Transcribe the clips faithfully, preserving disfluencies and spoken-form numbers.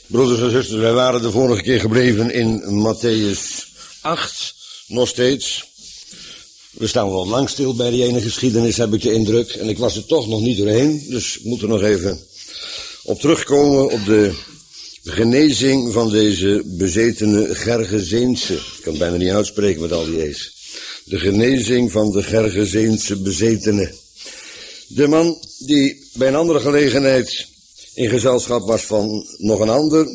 Broeders en zusters, wij waren de vorige keer gebleven in Matthäus acht, nog steeds. We staan wel lang stil bij die ene geschiedenis, heb ik de indruk. En ik was er toch nog niet doorheen, dus ik moet er nog even op terugkomen op de genezing van deze bezetene Gergeseense. Ik kan het bijna niet uitspreken met al die e's. De genezing van de Gergeseense bezetene. De man die bij een andere gelegenheid in gezelschap was van nog een ander.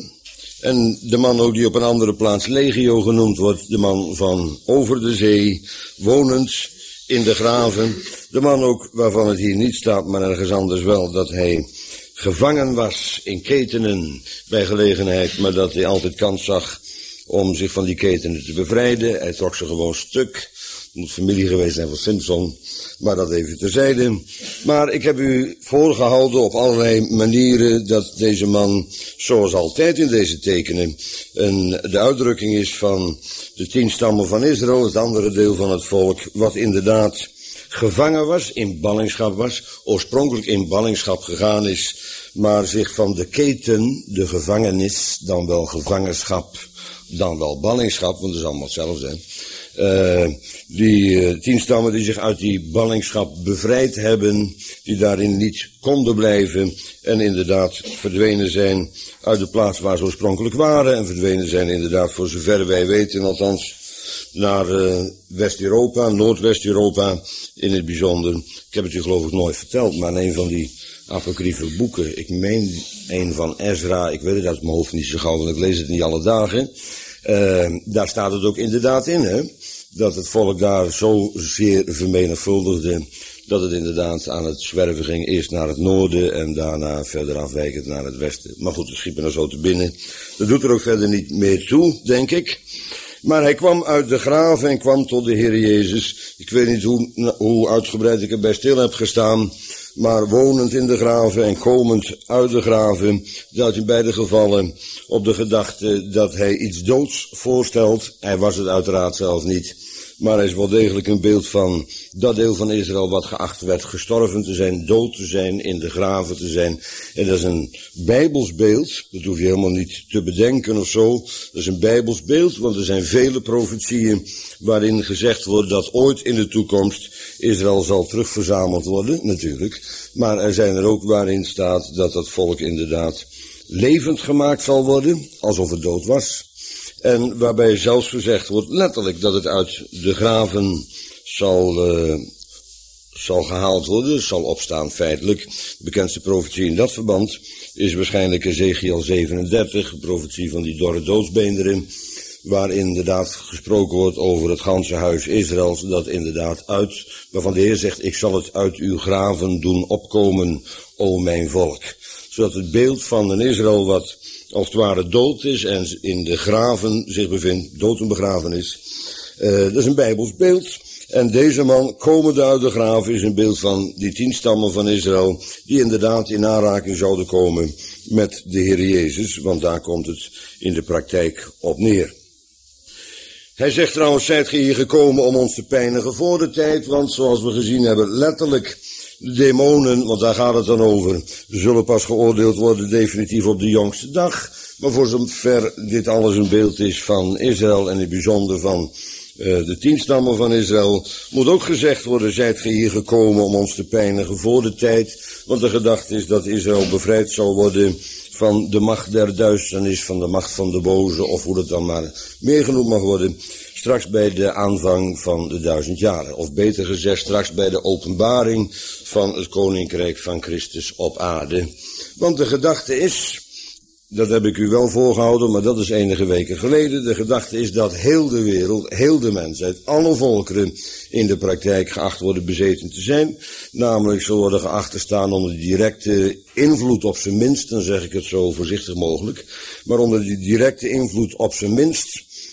En de man ook die op een andere plaats Legio genoemd wordt. De man van over de zee, wonend in de graven. De man ook waarvan het hier niet staat, maar ergens anders wel, dat hij gevangen was in ketenen bij gelegenheid. Maar dat hij altijd kans zag om zich van die ketenen te bevrijden. Hij trok ze gewoon stuk. Het moet familie geweest zijn van Simpson, maar dat even terzijde. Maar ik heb u voorgehouden op allerlei manieren dat deze man, zoals altijd in deze tekenen, een, de uitdrukking is van de tien stammen van Israël, het andere deel van het volk, wat inderdaad gevangen was, in ballingschap was, oorspronkelijk in ballingschap gegaan is, maar zich van de keten, de gevangenis, dan wel gevangenschap, dan wel ballingschap, want het is allemaal hetzelfde, Uh, die uh, tien stammen die zich uit die ballingschap bevrijd hebben, die daarin niet konden blijven en inderdaad verdwenen zijn uit de plaats waar ze oorspronkelijk waren en verdwenen zijn inderdaad voor zover wij weten althans naar uh, West-Europa, Noordwest-Europa in het bijzonder. Ik heb het u geloof ik nooit verteld, maar in een van die apocryfe boeken, ik meen een van Ezra, ik weet het uit mijn hoofd niet zo gauw, want ik lees het niet alle dagen. Uh, daar staat het ook inderdaad in, hè, dat het volk daar zo zeer vermenigvuldigde, dat het inderdaad aan het zwerven ging, eerst naar het noorden en daarna verder afwijkend naar het westen. Maar goed, het schiep er zo te binnen. Dat doet er ook verder niet meer toe, denk ik. Maar hij kwam uit de graven en kwam tot de Heer Jezus. Ik weet niet hoe, hoe uitgebreid ik erbij stil heb gestaan, maar wonend in de graven en komend uit de graven, duidt in beide gevallen op de gedachte dat hij iets doods voorstelt. Hij was het uiteraard zelf niet, maar hij is wel degelijk een beeld van dat deel van Israël wat geacht werd gestorven te zijn, dood te zijn, in de graven te zijn. En dat is een Bijbels beeld, dat hoef je helemaal niet te bedenken of zo. Dat is een Bijbels beeld, want er zijn vele profetieën waarin gezegd wordt dat ooit in de toekomst Israël zal terugverzameld worden, natuurlijk. Maar er zijn er ook waarin staat dat dat volk inderdaad levend gemaakt zal worden, alsof het dood was. En waarbij zelfs gezegd wordt, letterlijk, dat het uit de graven zal, uh, zal gehaald worden, zal opstaan feitelijk. De bekendste profetie in dat verband is waarschijnlijk Ezekiel zevenendertig, de profetie van die dorre doodsbeenderen, waar inderdaad gesproken wordt over het ganse huis Israëls, dat inderdaad uit, waarvan de Heer zegt, ik zal het uit uw graven doen opkomen, o mijn volk. Zodat het beeld van een Israël wat als het ware dood is en in de graven zich bevindt, dood en begraven is. Uh, dat is een Bijbels beeld. En deze man, komende uit de graven, is een beeld van die tien stammen van Israël, die inderdaad in aanraking zouden komen met de Heer Jezus, want daar komt het in de praktijk op neer. Hij zegt trouwens, zijt ge hier gekomen om ons te pijnigen voor de tijd, want zoals we gezien hebben, letterlijk de demonen, want daar gaat het dan over, zullen pas geoordeeld worden definitief op de jongste dag. Maar voor zover dit alles een beeld is van Israël en in het bijzonder van uh, de tien stammen van Israël, moet ook gezegd worden, zijt ge hier gekomen om ons te pijnigen voor de tijd. Want de gedachte is dat Israël bevrijd zal worden van de macht der duisternis, van de macht van de boze, of hoe dat dan maar meer genoemd mag worden, straks bij de aanvang van de duizend jaren. Of beter gezegd, straks bij de openbaring van het koninkrijk van Christus op aarde. Want de gedachte is, dat heb ik u wel voorgehouden, maar dat is enige weken geleden, de gedachte is dat heel de wereld, heel de mensheid, alle volkeren in de praktijk geacht worden bezeten te zijn. Namelijk, ze worden geacht te staan onder de directe invloed op zijn minst, dan zeg ik het zo voorzichtig mogelijk, maar onder die directe invloed op zijn minst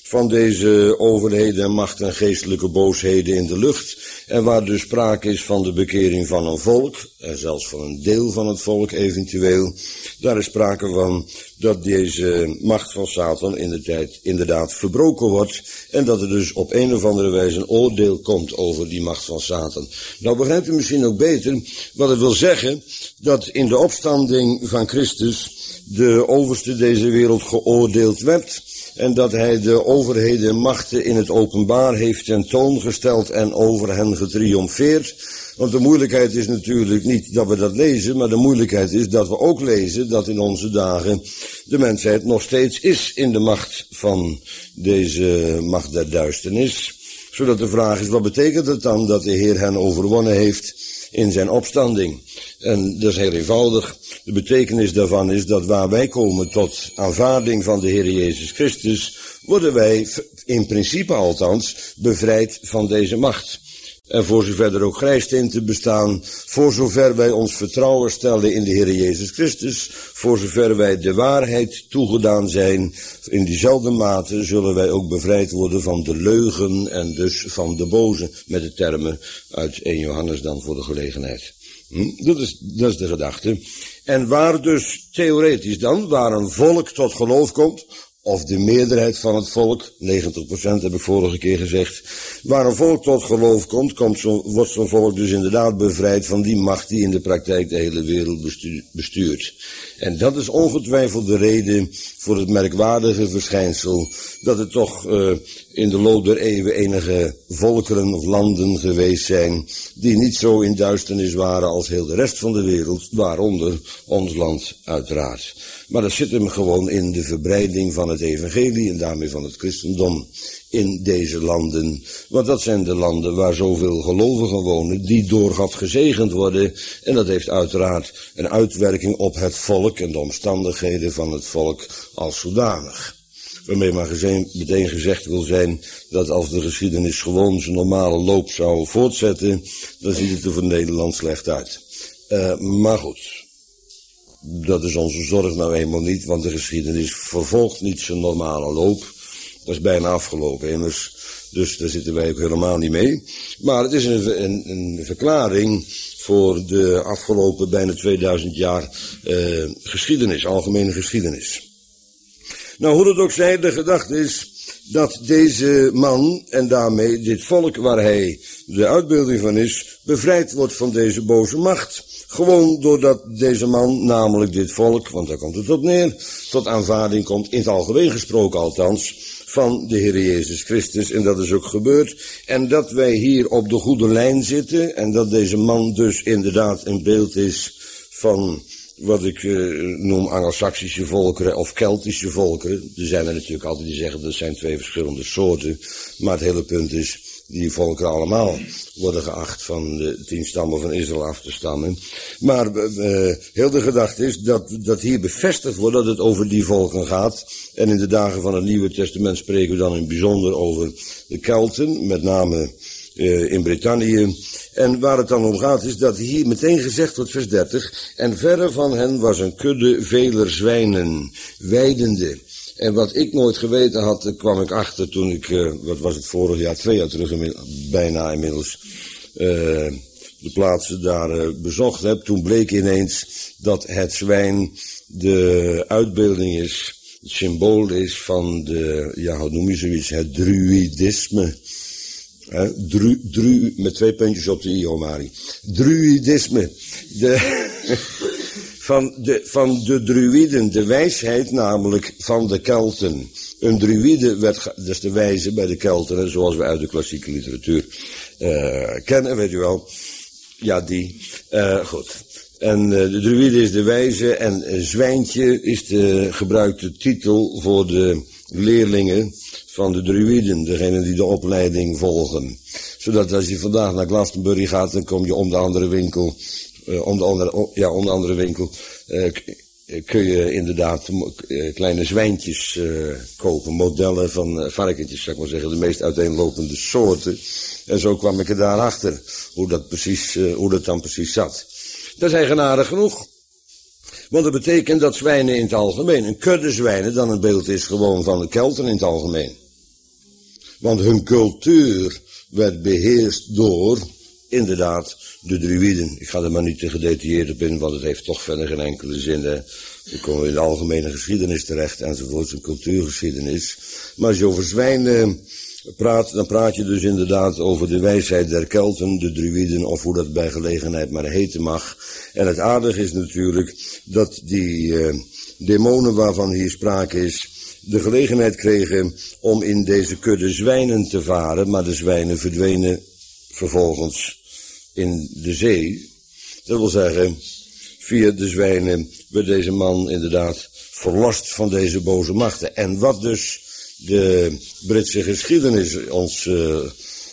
van deze overheden en macht en geestelijke boosheden in de lucht. En waar dus sprake is van de bekering van een volk, en zelfs van een deel van het volk eventueel. Daar is sprake van dat deze macht van Satan in de tijd inderdaad verbroken wordt. En dat er dus op een of andere wijze een oordeel komt over die macht van Satan. Nou begrijpt u misschien ook beter wat het wil zeggen dat in de opstanding van Christus de overste deze wereld geoordeeld werd. En dat hij de overheden en machten in het openbaar heeft tentoongesteld en over hen getriomfeerd. Want de moeilijkheid is natuurlijk niet dat we dat lezen, maar de moeilijkheid is dat we ook lezen dat in onze dagen de mensheid nog steeds is in de macht van deze macht der duisternis. Zodat de vraag is, wat betekent het dan dat de Heer hen overwonnen heeft in zijn opstanding? En dat is heel eenvoudig. De betekenis daarvan is dat waar wij komen tot aanvaarding van de Heer Jezus Christus, worden wij in principe althans bevrijd van deze macht. En voor zover er ook grijstinten bestaan, voor zover wij ons vertrouwen stellen in de Heer Jezus Christus, voor zover wij de waarheid toegedaan zijn, in diezelfde mate zullen wij ook bevrijd worden van de leugen en dus van de boze, met de termen uit eerste Johannes dan voor de gelegenheid. Hm? Dat is, dat is de gedachte. En waar dus theoretisch dan, waar een volk tot geloof komt, of de meerderheid van het volk, negentig procent heb ik vorige keer gezegd, waar een volk tot geloof komt, komt zo, wordt zo'n volk dus inderdaad bevrijd van die macht die in de praktijk de hele wereld bestuur, bestuurt. En dat is ongetwijfeld de reden voor het merkwaardige verschijnsel dat er toch uh, in de loop der eeuwen enige volkeren of landen geweest zijn die niet zo in duisternis waren als heel de rest van de wereld, waaronder ons land uiteraard. Maar dat zit hem gewoon in de verbreiding van het evangelie en daarmee van het christendom in deze landen. Want dat zijn de landen waar zoveel gelovigen wonen die door God gezegend worden. En dat heeft uiteraard een uitwerking op het volk en de omstandigheden van het volk als zodanig. Waarmee maar gezien, meteen gezegd wil zijn dat als de geschiedenis gewoon zijn normale loop zou voortzetten, dan ziet het er voor Nederland slecht uit. Uh, maar goed. Dat is onze zorg nou eenmaal niet, want de geschiedenis vervolgt niet zijn normale loop. Dat is bijna afgelopen immers, dus daar zitten wij ook helemaal niet mee. Maar het is een, een, een verklaring voor de afgelopen bijna tweeduizend jaar uh, geschiedenis, algemene geschiedenis. Nou, hoe het ook zij, de gedachte is dat deze man en daarmee dit volk waar hij de uitbeelding van is, bevrijd wordt van deze boze macht. Gewoon doordat deze man, namelijk dit volk, want daar komt het op neer, tot aanvaarding komt, in het algemeen gesproken althans, van de Heer Jezus Christus. En dat is ook gebeurd. En dat wij hier op de goede lijn zitten en dat deze man dus inderdaad een beeld is van wat ik uh, noem Angelsaksische volkeren of Keltische volkeren. Er zijn er natuurlijk altijd die zeggen dat zijn twee verschillende soorten. Maar het hele punt is, die volkeren allemaal worden geacht van de tien stammen van Israël af te stammen. Maar uh, heel de gedachte is dat, dat hier bevestigd wordt dat het over die volken gaat. En in de dagen van het Nieuwe Testament spreken we dan in het bijzonder over de Kelten, met name uh, in Brittannië. En waar het dan om gaat is dat hier meteen gezegd wordt, vers dertig, en verre van hen was een kudde veler zwijnen, weidende. En wat ik nooit geweten had, daar kwam ik achter toen ik, uh, wat was het vorig jaar, twee jaar terug bijna inmiddels, uh, de plaatsen daar uh, bezocht heb. Toen bleek ineens dat het zwijn de uitbeelding is, het symbool is van de, ja, hoe noem je zoiets, het druïdisme. He, dru, dru, met twee puntjes op de i, Omari. Druïdisme. De, van, de, van de druïden, de wijsheid namelijk van de Kelten. Een druïde werd, dat is de wijze bij de Kelten, zoals we uit de klassieke literatuur uh, kennen, weet u wel. Ja, die. Uh, goed. En uh, de druïde is de wijze en uh, zwijntje is de gebruikte titel voor de leerlingen van de druïden, degenen die de opleiding volgen. Zodat als je vandaag naar Glastonbury gaat, dan kom je om de andere winkel, uh, om de andere, ja, om de andere winkel, uh, kun je inderdaad uh, kleine zwijntjes uh, kopen, modellen van uh, varkentjes, zou ik maar zeggen, de meest uiteenlopende soorten. En zo kwam ik er daarachter, hoe dat precies, uh, hoe dat dan precies zat. Dat is eigenaardig genoeg. Want dat betekent dat zwijnen in het algemeen, een kudde zwijnen, dan een beeld is gewoon van de Kelten in het algemeen. Want hun cultuur werd beheerst door, inderdaad, de druïden. Ik ga er maar niet te gedetailleerd op in, want het heeft toch verder geen enkele zin. Hè. Dan komen we in de algemene geschiedenis terecht, enzovoort, een cultuurgeschiedenis. Maar als je over zwijnen praat, dan praat je dus inderdaad over de wijsheid der Kelten, de druïden, of hoe dat bij gelegenheid maar heten mag. En het aardige is natuurlijk dat die uh, demonen waarvan hier sprake is, de gelegenheid kregen om in deze kudde zwijnen te varen, maar de zwijnen verdwenen vervolgens in de zee. Dat wil zeggen, via de zwijnen werd deze man inderdaad verlost van deze boze machten. En wat dus de Britse geschiedenis ons uh, uh,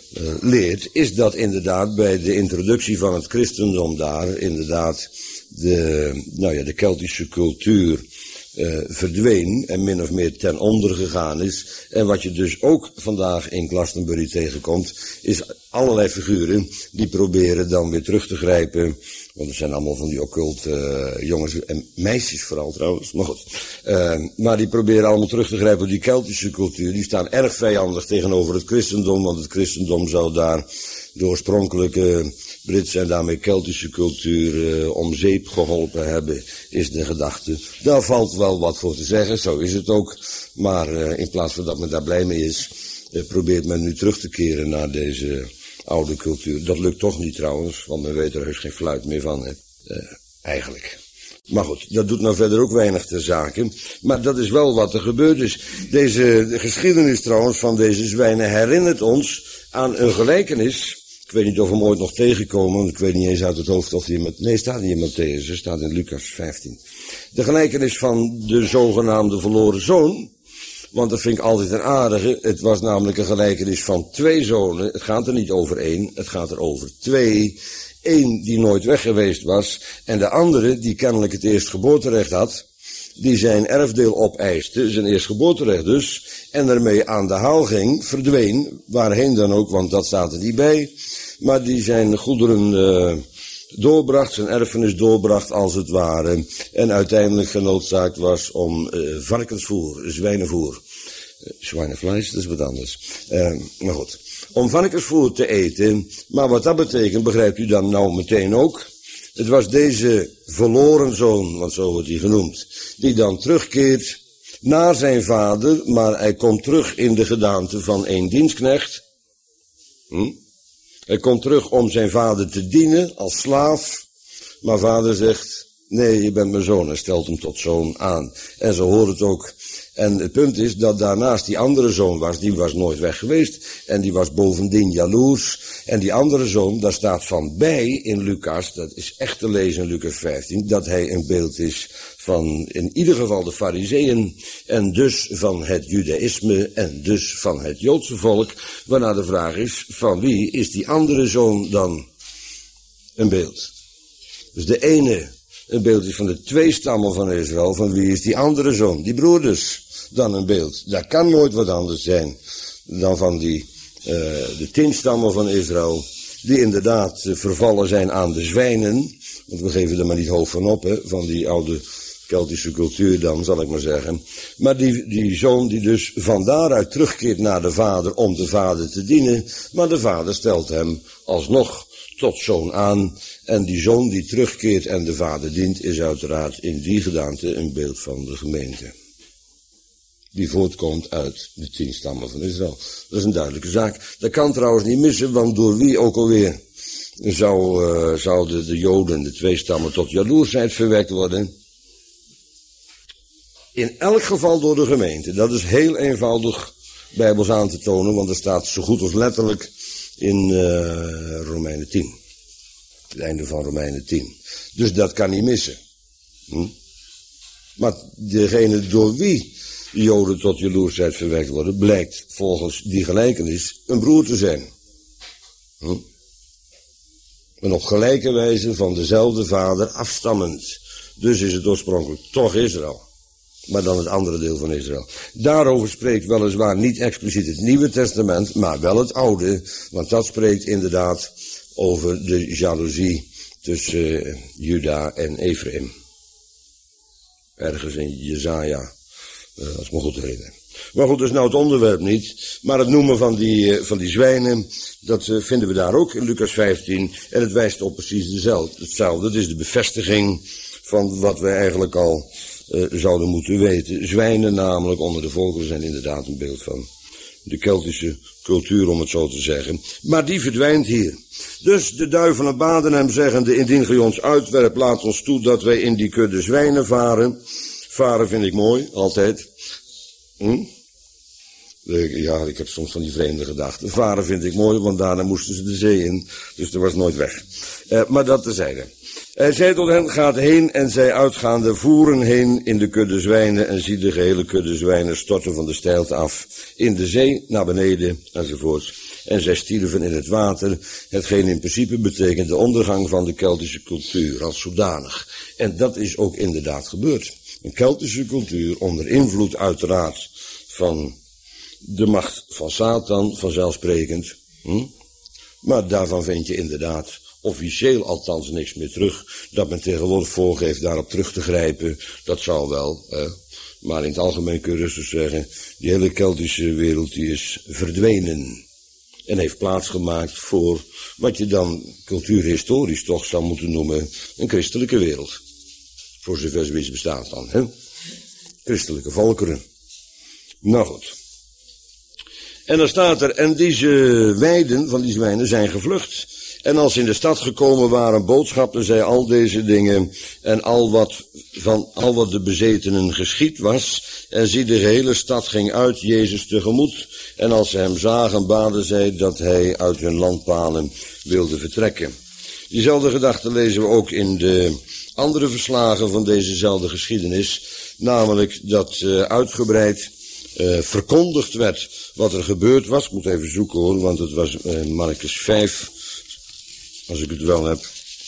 leert, is dat inderdaad bij de introductie van het christendom daar inderdaad de, nou ja, de Keltische cultuur uh, verdween en min of meer ten onder gegaan is. En wat je dus ook vandaag in Glastonbury tegenkomt, is allerlei figuren die proberen dan weer terug te grijpen. Want het zijn allemaal van die occulte uh, jongens en meisjes vooral trouwens, maar goed. Uh, maar die proberen allemaal terug te grijpen op die Keltische cultuur. Die staan erg vijandig tegenover het christendom, want het christendom zou daar de oorspronkelijke Britse en daarmee Keltische cultuur uh, om zeep geholpen hebben, is de gedachte. Daar valt wel wat voor te zeggen, zo is het ook. Maar uh, in plaats van dat men daar blij mee is, uh, probeert men nu terug te keren naar deze oude cultuur. Dat lukt toch niet trouwens, want men weet er heus geen fluit meer van, hè. Uh, eigenlijk. Maar goed, dat doet nou verder ook weinig ter zake. Maar dat is wel wat er gebeurd is. Deze de geschiedenis trouwens van deze zwijnen herinnert ons aan een gelijkenis. Ik weet niet of we hem ooit nog tegenkomen, want ik weet niet eens uit het hoofd of die in... Nee, staat niet in Matthäus, het staat in Lucas vijftien. De gelijkenis van de zogenaamde verloren zoon. Want dat vind ik altijd een aardige. Het was namelijk een gelijkenis van twee zonen. Het gaat er niet over één, het gaat er over twee. Eén die nooit weg geweest was en de andere die kennelijk het eerstgeboorterecht had, die zijn erfdeel opeiste, zijn eerstgeboorterecht dus, en ermee aan de haal ging, verdween, waarheen dan ook, want dat staat er niet bij, maar die zijn goederen uh, doorbracht, zijn erfenis doorbracht als het ware, en uiteindelijk genoodzaakt was om uh, varkensvoer, zwijnenvoer, uh, zwijnenvlees, dat is wat anders, uh, maar goed, om varkensvoer te eten, maar wat dat betekent, begrijpt u dan nou meteen ook. Het was deze verloren zoon, want zo wordt hij genoemd, die dan terugkeert naar zijn vader, maar hij komt terug in de gedaante van een dienstknecht. Hm? Hij komt terug om zijn vader te dienen als slaaf, maar vader zegt, nee, je bent mijn zoon, en stelt hem tot zoon aan. En zo hoort het ook. En het punt is dat daarnaast die andere zoon was, die was nooit weg geweest. En die was bovendien jaloers. En die andere zoon, daar staat van bij in Lucas, dat is echt te lezen in Lucas vijftien, dat hij een beeld is van in ieder geval de Farizeeën en dus van het Judaïsme en dus van het Joodse volk. Waarna de vraag is, van wie is die andere zoon dan een beeld? Dus de ene een beeld is van de twee stammen van Israël, van wie is die andere zoon, die broeders, dan een beeld. Dat kan nooit wat anders zijn dan van die, uh, de tien stammen van Israël, die inderdaad uh, vervallen zijn aan de zwijnen, want we geven er maar niet hoofd van op, hè, van die oude Keltische cultuur dan, zal ik maar zeggen. Maar die, die zoon die dus van daaruit terugkeert naar de vader om de vader te dienen, maar de vader stelt hem alsnog tot zoon aan. En die zoon die terugkeert en de vader dient, is uiteraard in die gedaante een beeld van de gemeente. Die voortkomt uit de tien stammen van Israël. Dat is een duidelijke zaak. Dat kan trouwens niet missen, want door wie ook alweer zou, uh, zouden de Joden, de twee stammen, tot jaloersheid verwekt worden? In elk geval door de gemeente. Dat is heel eenvoudig bijbels aan te tonen, want er staat zo goed als letterlijk in uh, Romeinen tien. Het einde van Romeinen tien. Dus dat kan niet missen. Hm? Maar degene door wie de Joden tot jaloersheid verwekt worden, blijkt volgens die gelijkenis een broer te zijn. Hm? En op gelijke wijze van dezelfde vader afstammend. Dus is het oorspronkelijk toch Israël. Maar dan het andere deel van Israël. Daarover spreekt weliswaar niet expliciet het Nieuwe Testament, maar wel het Oude. Want dat spreekt inderdaad over de jaloezie tussen uh, Juda en Ephraim. Ergens in Jesaja Uh, als ik me goed herinner. Maar goed, dat is nou het onderwerp niet. Maar het noemen van die, uh, van die zwijnen, dat uh, vinden we daar ook in Lucas vijftien. En het wijst op precies dezelfde, hetzelfde. Dat is de bevestiging van wat wij eigenlijk al uh, zouden moeten weten. Zwijnen namelijk onder de volkeren zijn inderdaad een beeld van de Keltische cultuur, om het zo te zeggen. Maar die verdwijnt hier. Dus de duivelen baden hem zeggende, indien gij ons uitwerpt, laat ons toe dat wij in die kudde zwijnen varen. Varen vind ik mooi, altijd. Hm? Ja, ik heb soms van die vreemde gedachten. Varen vind ik mooi, want daarna moesten ze de zee in. Dus er was nooit weg. Uh, maar dat terzijde. Hij zei tot hen, gaat heen, en zij uitgaande voeren heen in de kudde zwijnen, en zie de gehele kudde zwijnen storten van de steilte af in de zee, naar beneden, enzovoort. En zij stierven in het water, hetgeen in principe betekent de ondergang van de Keltische cultuur als zodanig. En dat is ook inderdaad gebeurd. Een Keltische cultuur onder invloed uiteraard van de macht van Satan, vanzelfsprekend. Hm? Maar daarvan vind je inderdaad officieel althans niks meer terug. Dat men tegenwoordig voorgeeft daarop terug te grijpen, dat zou wel. Eh, maar in het algemeen kun je rustig zeggen, die hele Keltische wereld die is verdwenen. En heeft plaatsgemaakt voor wat je dan cultuurhistorisch toch zou moeten noemen een christelijke wereld. Voor zover zoiets bestaat dan, hè? Christelijke volkeren. Nou goed. En dan staat er, en deze weiden van die zwijnen zijn gevlucht. En als ze in de stad gekomen waren, boodschapten zij al deze dingen en al wat van al wat de bezetenen geschied was. En zie, de gehele stad ging uit Jezus tegemoet. En als ze hem zagen, baden zij dat hij uit hun landpalen wilde vertrekken. Diezelfde gedachte lezen we ook in de andere verslagen van dezezelfde geschiedenis. Namelijk dat uh, uitgebreid uh, verkondigd werd wat er gebeurd was. Ik moet even zoeken hoor, want het was uh, Marcus vijf... Als ik het wel heb.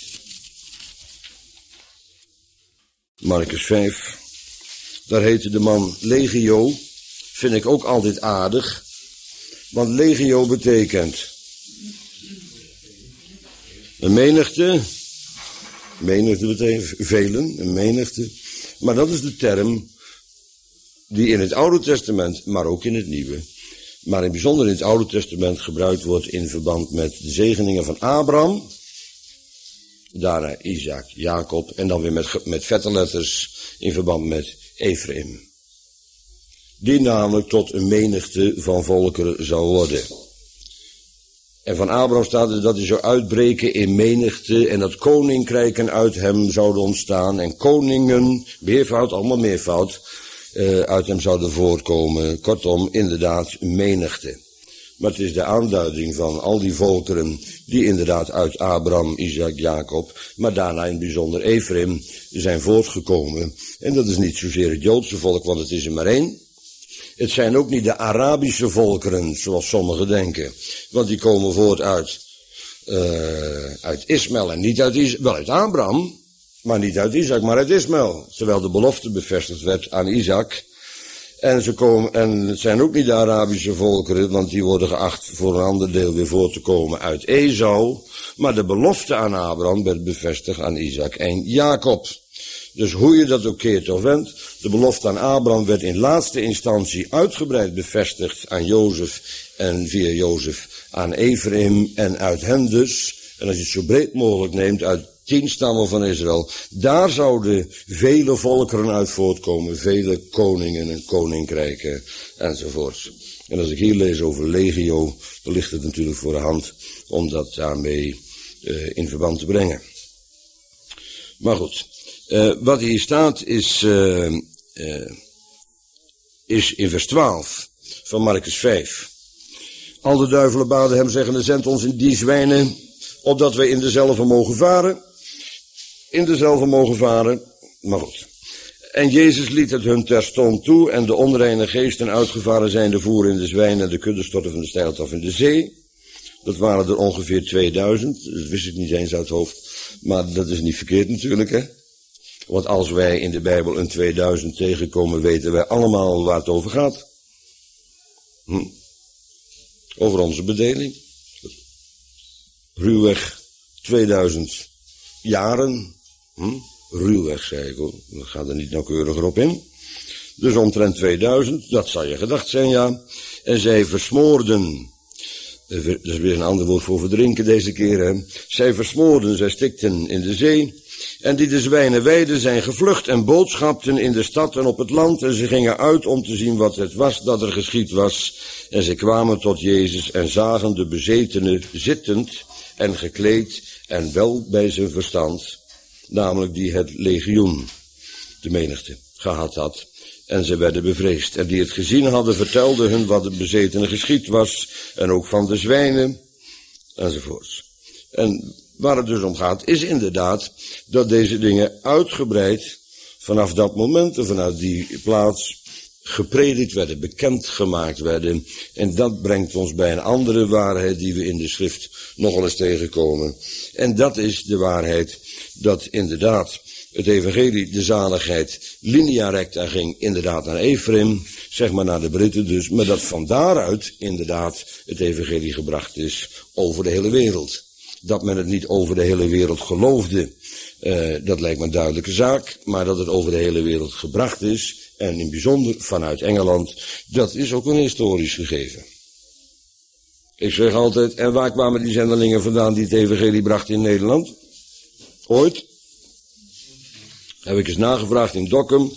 Marcus vijf. Daar heette de man Legio. Vind ik ook altijd aardig. Want legio betekent een menigte. Menigte betekent velen, een menigte. Maar dat is de term die in het Oude Testament, maar ook in het Nieuwe, maar in het bijzonder in het Oude Testament gebruikt wordt in verband met de zegeningen van Abraham, daarna Isaac, Jacob en dan weer met, met vette letters in verband met Ephraim. Die namelijk tot een menigte van volkeren zou worden. En van Abraham staat er dat hij zou uitbreken in menigte en dat koninkrijken uit hem zouden ontstaan en koningen, meervoud, allemaal meervoud, Uh, uit hem zouden voortkomen. Kortom, inderdaad, menigte. Maar het is de aanduiding van al die volkeren die inderdaad uit Abraham, Isaac, Jacob, maar daarna in het bijzonder Ephraim zijn voortgekomen. En dat is niet zozeer het Joodse volk, want het is er maar één. Het zijn ook niet de Arabische volkeren, zoals sommigen denken. Want die komen voort uit, uh, uit Ismaël en niet uit Isaac, wel uit Abraham. Maar niet uit Isaac, maar uit Ismaël. Terwijl de belofte bevestigd werd aan Isaac. En ze komen, en het zijn ook niet de Arabische volkeren, want die worden geacht voor een ander deel weer voor te komen uit Esau. Maar de belofte aan Abraham werd bevestigd aan Isaac en Jacob. Dus hoe je dat ook keert of wendt, de belofte aan Abraham werd in laatste instantie uitgebreid bevestigd aan Jozef en via Jozef aan Ephraim en uit hen dus. En als je het zo breed mogelijk neemt, uit tien stammen van Israël, daar zouden vele volkeren uit voortkomen, vele koningen en koninkrijken enzovoort. En als ik hier lees over legio, dan ligt het natuurlijk voor de hand om dat daarmee uh, in verband te brengen. Maar goed, uh, wat hier staat is, uh, uh, is in vers twaalf van Marcus vijf. Al de duivelen baden hem zeggende, zend ons in die zwijnen, opdat wij in dezelfde mogen varen. In dezelfde mogen varen, maar goed. En Jezus liet het hun terstond toe, en de onreine geesten uitgevaren zijnde voeren in de zwijnen en de kudde stortten van de steilte af in de zee. Dat waren er ongeveer tweeduizend, dat wist ik niet eens uit het hoofd, maar dat is niet verkeerd natuurlijk, hè. Want als wij in de Bijbel een tweeduizend tegenkomen, weten wij allemaal waar het over gaat. Hm. Over onze bedeling. Ruwweg tweeduizend jaren. Hm? Ruwweg, zei ik hoor. We gaan er niet nauwkeuriger op in. Dus omtrent tweeduizend, dat zal je gedacht zijn, ja. En zij versmoorden, dat is weer een ander woord voor verdrinken deze keer, hè. Zij versmoorden, zij stikten in de zee. En die de zwijnen weiden zijn gevlucht en boodschapten in de stad en op het land. En ze gingen uit om te zien wat het was dat er geschied was. En ze kwamen tot Jezus en zagen de bezetene zittend en gekleed en wel bij zijn verstand. Namelijk die het legioen, de menigte, gehad had. En ze werden bevreesd. En die het gezien hadden vertelden hun wat de bezetene geschied was. En ook van de zwijnen enzovoorts. En waar het dus om gaat is inderdaad dat deze dingen uitgebreid vanaf dat moment en vanuit die plaats gepredikt werden, bekendgemaakt werden. En dat brengt ons bij een andere waarheid die we in de schrift nogal eens tegenkomen. En dat is de waarheid dat inderdaad het evangelie, de zaligheid, linea recta ging inderdaad naar Ephraim, zeg maar naar de Britten dus, maar dat van daaruit inderdaad het evangelie gebracht is over de hele wereld. Dat men het niet over de hele wereld geloofde, uh, dat lijkt me een duidelijke zaak, maar dat het over de hele wereld gebracht is, en in bijzonder vanuit Engeland, dat is ook een historisch gegeven. Ik zeg altijd, en waar kwamen die zendelingen vandaan die het evangelie brachten in Nederland? Ooit? Heb ik eens nagevraagd in Dokkum.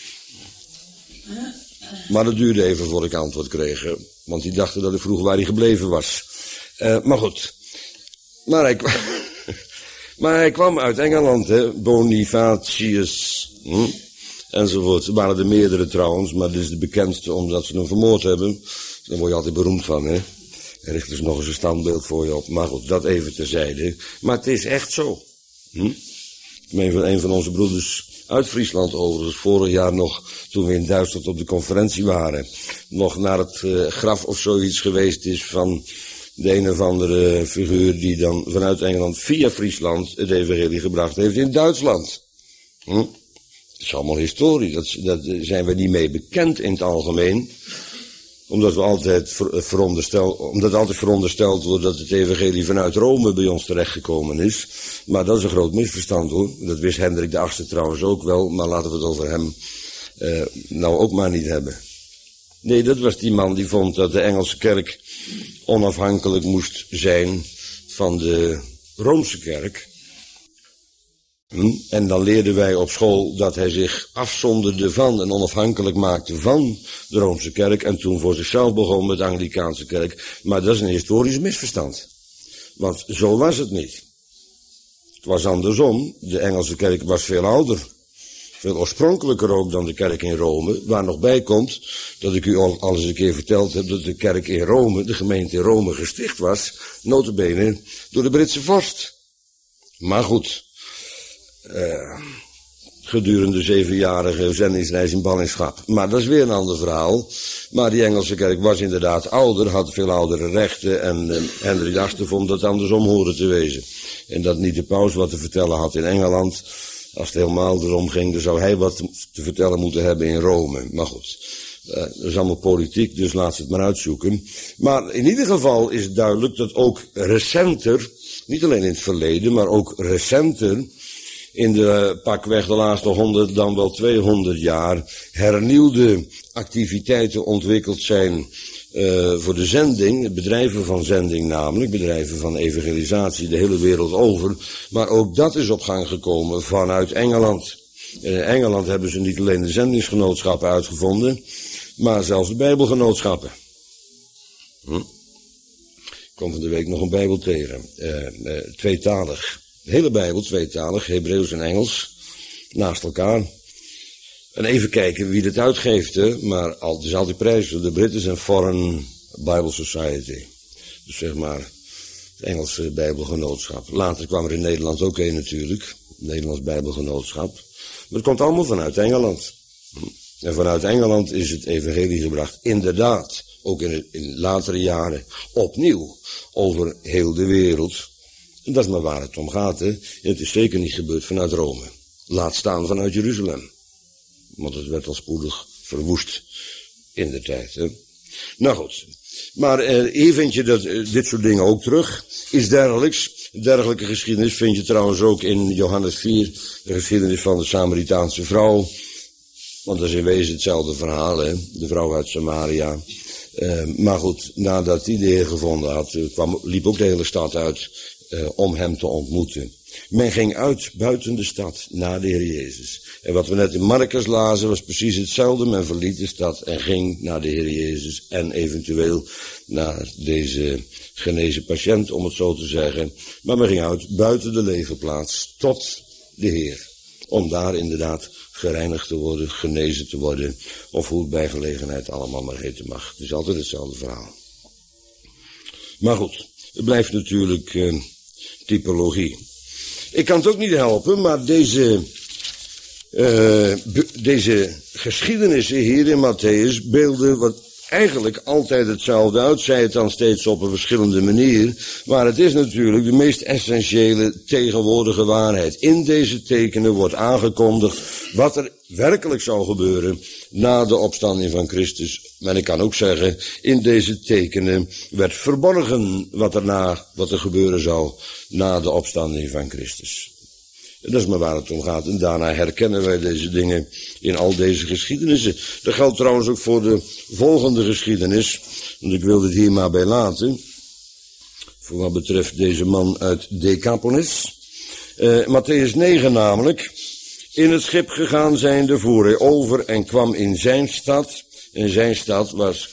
Maar dat duurde even voor ik antwoord kreeg. Want die dachten dat ik vroeg waar hij gebleven was. Uh, maar goed. Maar hij, kwam, maar hij kwam uit Engeland, hè. Bonifatius. Hm? Enzovoort. Er waren er meerdere trouwens. Maar dit is de bekendste omdat ze hem vermoord hebben. Daar word je altijd beroemd van, hè. Er ligt dus nog eens een standbeeld voor je op. Maar goed, dat even terzijde. Maar het is echt zo. Hm? Een van, een van onze broeders uit Friesland overigens, vorig jaar nog, toen we in Duitsland op de conferentie waren, nog naar het uh, graf of zoiets geweest is van de een of andere figuur die dan vanuit Engeland via Friesland het evangelie gebracht heeft in Duitsland. Hm? Dat is allemaal historie, dat, dat zijn we niet mee bekend in het algemeen. Omdat we altijd ver, veronderstel, omdat altijd verondersteld wordt dat het evangelie vanuit Rome bij ons terechtgekomen is. Maar dat is een groot misverstand hoor. Dat wist Hendrik de Achtste trouwens ook wel, maar laten we het over hem uh, nou ook maar niet hebben. Nee, dat was die man die vond dat de Engelse kerk onafhankelijk moest zijn van de Roomse kerk. Hm? En dan leerden wij op school dat hij zich afzonderde van en onafhankelijk maakte van de Roomse kerk. En toen voor zichzelf begon met de Anglikaanse kerk. Maar dat is een historisch misverstand. Want zo was het niet. Het was andersom. De Engelse kerk was veel ouder. Veel oorspronkelijker ook dan de kerk in Rome. Waar nog bij komt dat ik u al, al eens een keer verteld heb dat de kerk in Rome, de gemeente in Rome, gesticht was. Nota bene door de Britse vorst. Maar goed. Uh, gedurende zevenjarige zendingsreis in ballingschap. Maar dat is weer een ander verhaal. Maar die Engelse kerk was inderdaad ouder, had veel oudere rechten. En uh, Hendrik de Achtste vond dat andersom hoorde te wezen. En dat niet de paus wat te vertellen had in Engeland. Als het helemaal erom ging, dan zou hij wat te vertellen moeten hebben in Rome. Maar goed, uh, dat is allemaal politiek, dus laat ze het maar uitzoeken. Maar in ieder geval is het duidelijk dat ook recenter, niet alleen in het verleden, maar ook recenter, in de pakweg de laatste honderd, dan wel tweehonderd jaar, hernieuwde activiteiten ontwikkeld zijn uh, voor de zending, bedrijven van zending namelijk, bedrijven van evangelisatie de hele wereld over. Maar ook dat is op gang gekomen vanuit Engeland. In Engeland hebben ze niet alleen de zendingsgenootschappen uitgevonden, maar zelfs de bijbelgenootschappen. Hm? Ik kom van de week nog een bijbel tegen, uh, uh, tweetalig. De hele Bijbel, tweetalig, Hebreeuws en Engels, naast elkaar. En even kijken wie dit uitgeeft, hè. Maar het is altijd prijzen. De British and Foreign Bible Society. Dus zeg maar, het Engelse Bijbelgenootschap. Later kwam er in Nederland ook een natuurlijk, het Nederlands Bijbelgenootschap. Maar het komt allemaal vanuit Engeland. En vanuit Engeland is het evangelie gebracht, inderdaad, ook in, het, in latere jaren, opnieuw, over heel de wereld. En dat is maar waar het om gaat, hè. Het is zeker niet gebeurd vanuit Rome. Laat staan vanuit Jeruzalem. Want het werd al spoedig verwoest in de tijd, hè. Nou goed. Maar eh, hier vind je dat, eh, dit soort dingen ook terug. Is dergelijks. Dergelijke geschiedenis vind je trouwens ook in Johannes vier. De geschiedenis van de Samaritaanse vrouw. Want dat is in wezen hetzelfde verhaal, hè? De vrouw uit Samaria. Uh, maar goed, nadat hij de Heer gevonden had, kwam, liep ook de hele stad uit uh, om hem te ontmoeten. Men ging uit buiten de stad naar de Heer Jezus. En wat we net in Marcus lazen was precies hetzelfde. Men verliet de stad en ging naar de Heer Jezus en eventueel naar deze genezen patiënt, om het zo te zeggen. Maar men ging uit buiten de legerplaats tot de Heer. Om daar inderdaad gereinigd te worden, genezen te worden, of hoe het bij gelegenheid allemaal maar heten mag. Het is altijd hetzelfde verhaal. Maar goed, het blijft natuurlijk uh, typologie. Ik kan het ook niet helpen, maar deze, uh, deze geschiedenissen hier in Matthäus beelden wat eigenlijk altijd hetzelfde uit, zij het dan steeds op een verschillende manier, maar het is natuurlijk de meest essentiële tegenwoordige waarheid. In deze tekenen wordt aangekondigd wat er werkelijk zou gebeuren na de opstanding van Christus. Maar ik kan ook zeggen, in deze tekenen werd verborgen wat er, na, wat er gebeuren zou na de opstanding van Christus. Dat is maar waar het om gaat. En daarna herkennen wij deze dingen in al deze geschiedenissen. Dat geldt trouwens ook voor de volgende geschiedenis. Want ik wil het hier maar bij laten. Voor wat betreft deze man uit Decapolis. Uh, Matthäus negen namelijk. In het schip gegaan zijnde voer hij over en kwam in zijn stad. En zijn stad was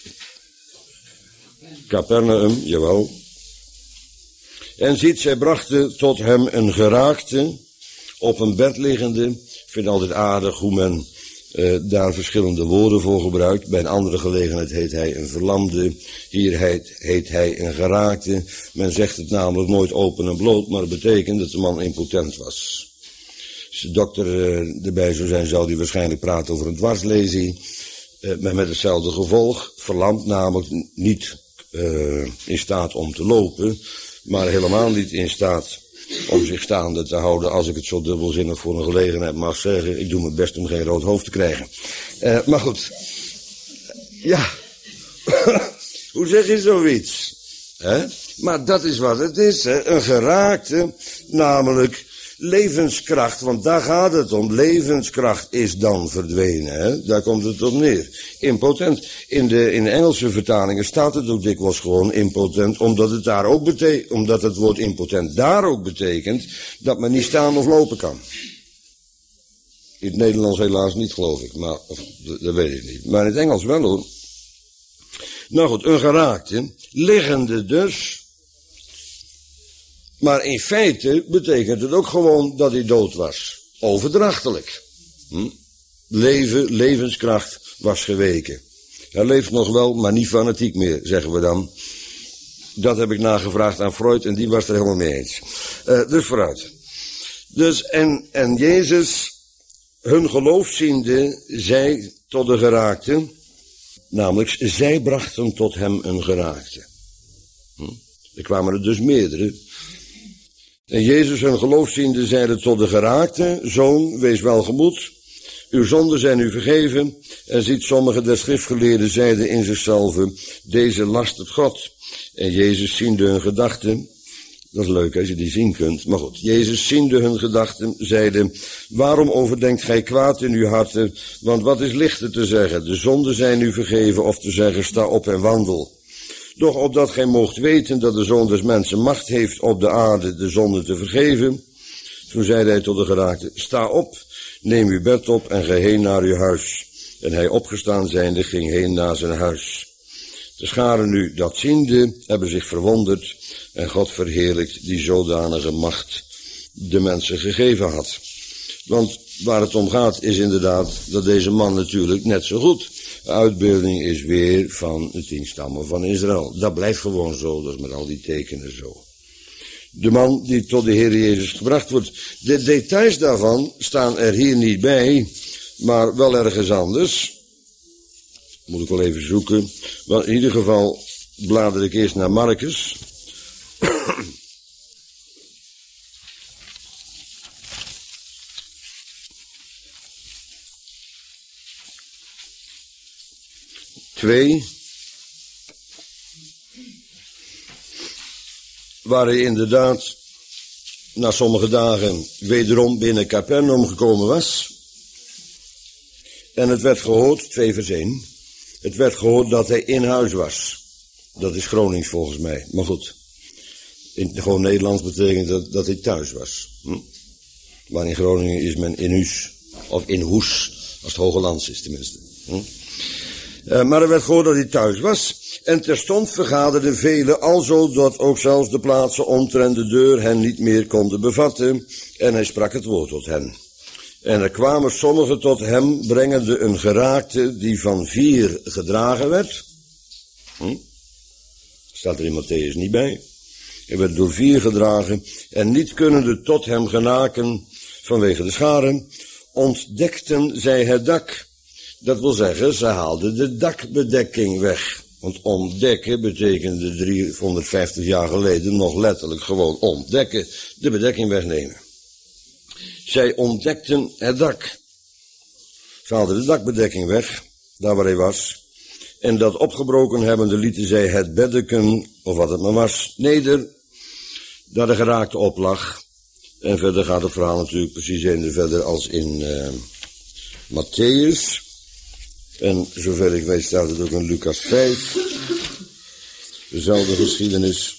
Capernaum, jawel. En ziet, zij brachten tot hem een geraakte, op een bed liggende. Ik vind het altijd aardig hoe men uh, daar verschillende woorden voor gebruikt. Bij een andere gelegenheid heet hij een verlamde. Hier heet, heet hij een geraakte. Men zegt het namelijk nooit open en bloot, maar het betekent dat de man impotent was. Als de dokter uh, erbij zou zijn, zou hij waarschijnlijk praten over een dwarslesie. Uh, maar met hetzelfde gevolg. Verlamd namelijk, niet uh, in staat om te lopen, maar helemaal niet in staat om zich staande te houden, als ik het zo dubbelzinnig voor een gelegenheid mag zeggen. Ik doe mijn best om geen rood hoofd te krijgen. Uh, maar goed. Ja. Hoe zeg je zoiets? Hè? Maar dat is wat het is, hè? Een geraakte, namelijk levenskracht, want daar gaat het om. Levenskracht is dan verdwenen, hè? Daar komt het op neer. Impotent. In de, in de Engelse vertalingen staat het ook dikwijls gewoon impotent, omdat het daar ook betekent, omdat het woord impotent daar ook betekent dat men niet staan of lopen kan. In het Nederlands helaas niet, geloof ik, maar of, dat weet ik niet. Maar in het Engels wel, hoor. Nou goed, een geraakte, liggende dus. Maar in feite betekent het ook gewoon dat hij dood was. Overdrachtelijk. Hm? Leven, levenskracht was geweken. Hij leeft nog wel, maar niet fanatiek meer, zeggen we dan. Dat heb ik nagevraagd aan Freud en die was er helemaal mee eens. Uh, dus vooruit. Dus en, en Jezus, hun geloof ziende, zei tot de geraakte, namelijk, zij brachten tot hem een geraakte. Hm? Er kwamen er dus meerdere. En Jezus, hun geloof ziende, zeide tot de geraakte, zoon, wees welgemoed, uw zonden zijn u vergeven. En ziet, sommige der schriftgeleerden zeiden in zichzelf, deze lastert God. En Jezus ziende hun gedachten, dat is leuk als je die zien kunt, maar goed, Jezus ziende hun gedachten, zeide, waarom overdenkt gij kwaad in uw harten, want wat is lichter te zeggen, de zonden zijn u vergeven, of te zeggen, sta op en wandel. Doch opdat gij moogt weten dat de Zoon des Mensen macht heeft op de aarde de zonde te vergeven. Toen zeide hij tot de geraakte, sta op, neem uw bed op en ga heen naar uw huis. En hij opgestaan zijnde ging heen naar zijn huis. De scharen nu dat ziende hebben zich verwonderd en God verheerlijkt die zodanige macht de mensen gegeven had. Want waar het om gaat is inderdaad dat deze man natuurlijk net zo goed. De uitbeelding is weer van de tien stammen van Israël. Dat blijft gewoon zo, dat is met al die tekenen zo. De man die tot de Heer Jezus gebracht wordt. De details daarvan staan er hier niet bij, maar wel ergens anders. Moet ik wel even zoeken. Maar in ieder geval blader ik eerst naar Marcus. Twee, waar hij inderdaad na sommige dagen wederom binnen Capernaum gekomen was. En het werd gehoord, twee vers één, het werd gehoord dat hij in huis was. Dat is Gronings volgens mij, maar goed. In gewoon Nederlands betekent dat dat hij thuis was. Hm? Maar in Groningen is men in huis, of in hoes, als het Hogelands is tenminste. Hm? Uh, maar er werd gehoord dat hij thuis was. En terstond vergaderden velen, alzo dat ook zelfs de plaatsen omtrent de deur hen niet meer konden bevatten. En hij sprak het woord tot hen. En er kwamen sommigen tot hem, brengende een geraakte die van vier gedragen werd. Hm? Staat er in Matthäus niet bij. Hij werd door vier gedragen en niet kunnende tot hem genaken vanwege de scharen, ontdekten zij het dak. Dat wil zeggen, ze haalden de dakbedekking weg. Want ontdekken betekende driehonderdvijftig jaar geleden nog letterlijk gewoon ontdekken, de bedekking wegnemen. Zij ontdekten het dak. Ze haalden de dakbedekking weg, daar waar hij was. En dat opgebroken hebbende lieten zij het beddeken, of wat het maar was, neder, daar de geraakte op lag. En verder gaat het verhaal natuurlijk precies eender verder als in uh, Matthäus. En zover ik weet staat het ook in Lucas vijf. Dezelfde geschiedenis.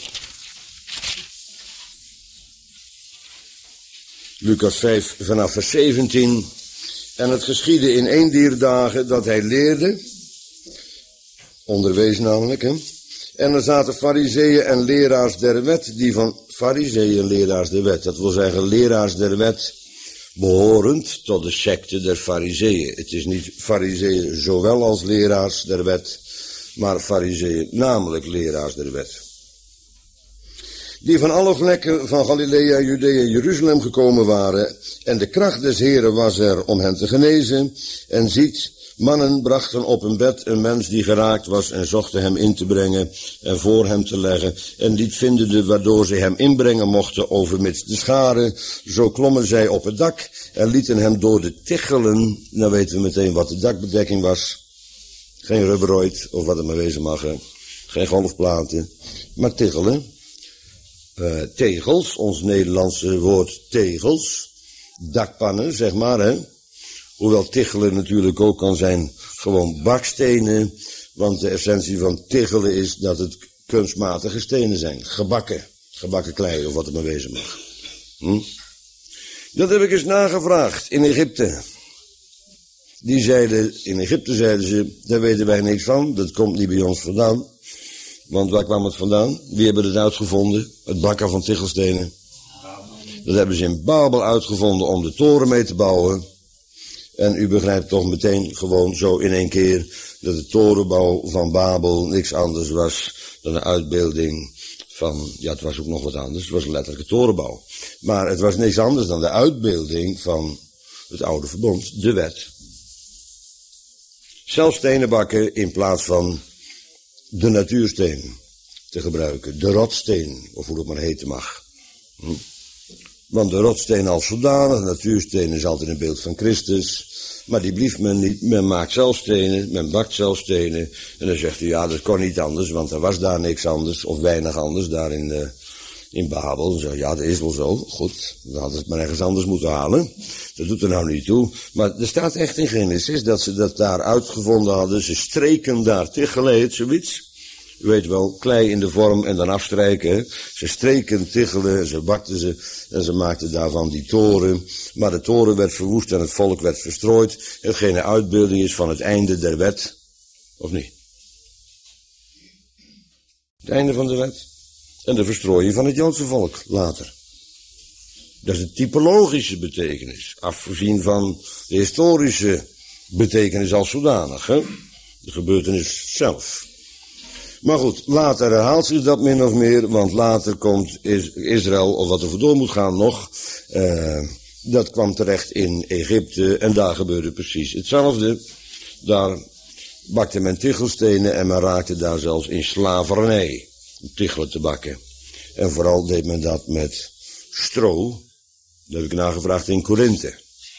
Lucas vijf vanaf vers zeventien. En het geschiedde in een dier dagen dat hij leerde. Onderwees namelijk, hè. En er zaten fariseeën en leraars der wet, die van fariseeën en leraars der wet, dat wil zeggen leraars der wet, behorend tot de secte der fariseeën. Het is niet fariseeën zowel als leraars der wet, maar fariseeën namelijk leraars der wet. Die van alle vlekken van Galilea, Judea en Jeruzalem gekomen waren, en de kracht des Heren was er om hen te genezen, en ziet, mannen brachten op een bed een mens die geraakt was en zochten hem in te brengen en voor hem te leggen en niet vindende waardoor ze hem inbrengen mochten overmits de scharen. Zo klommen zij op het dak en lieten hem door de tichelen, dan weten we meteen wat de dakbedekking was. Geen rubberoid of wat het maar wezen mag, hè. Geen golfplaten, maar tichelen. Uh, tegels, ons Nederlandse woord tegels, dakpannen zeg maar, hè. Hoewel tichelen natuurlijk ook kan zijn gewoon bakstenen, want de essentie van tichelen is dat het kunstmatige stenen zijn. Gebakken, gebakken klei of wat het maar wezen mag. Hm? Dat heb ik eens nagevraagd in Egypte. Die zeiden, in Egypte zeiden ze, daar weten wij niks van, dat komt niet bij ons vandaan. Want waar kwam het vandaan? Wie hebben het uitgevonden? Het bakken van tichelstenen. Dat hebben ze in Babel uitgevonden om de toren mee te bouwen. En u begrijpt toch meteen gewoon zo in één keer dat de torenbouw van Babel niks anders was dan een uitbeelding van, ja het was ook nog wat anders, het was een letterlijke torenbouw. Maar het was niks anders dan de uitbeelding van het oude verbond, de wet. Zelf stenen bakken in plaats van de natuursteen te gebruiken, de rotsteen, of hoe het maar heten mag. Hm? Want de rotsteen als zodanig, de natuursteen is altijd een beeld van Christus, maar die blieft men niet, men maakt zelf stenen, men bakt zelf stenen, en dan zegt u, ja dat kon niet anders, want er was daar niks anders, of weinig anders, daar in, uh, in Babel. Dan zeg je, ja dat is wel zo, goed, dan hadden ze het maar ergens anders moeten halen, dat doet er nou niet toe. Maar er staat echt in Genesis dat ze dat daar uitgevonden hadden, ze streken daar tegelijk, zoiets. U weet wel, klei in de vorm en dan afstrijken. Ze streken, tichelen, ze bakten ze en ze maakten daarvan die toren. Maar de toren werd verwoest en het volk werd verstrooid. Hetgeen een uitbeelding is van het einde der wet. Of niet? Het einde van de wet. En de verstrooiing van het Joodse volk later. Dat is de typologische betekenis. Afgezien van de historische betekenis als zodanig. Hè? De gebeurtenis zelf. Maar goed, later herhaalt zich dat min of meer, want later komt Israël, of wat er voor moet gaan nog, uh, dat kwam terecht in Egypte en daar gebeurde precies hetzelfde. Daar bakte men tichelstenen en men raakte daar zelfs in slavernij, tichelen te bakken. En vooral deed men dat met stro, dat heb ik nagevraagd in Korinthe.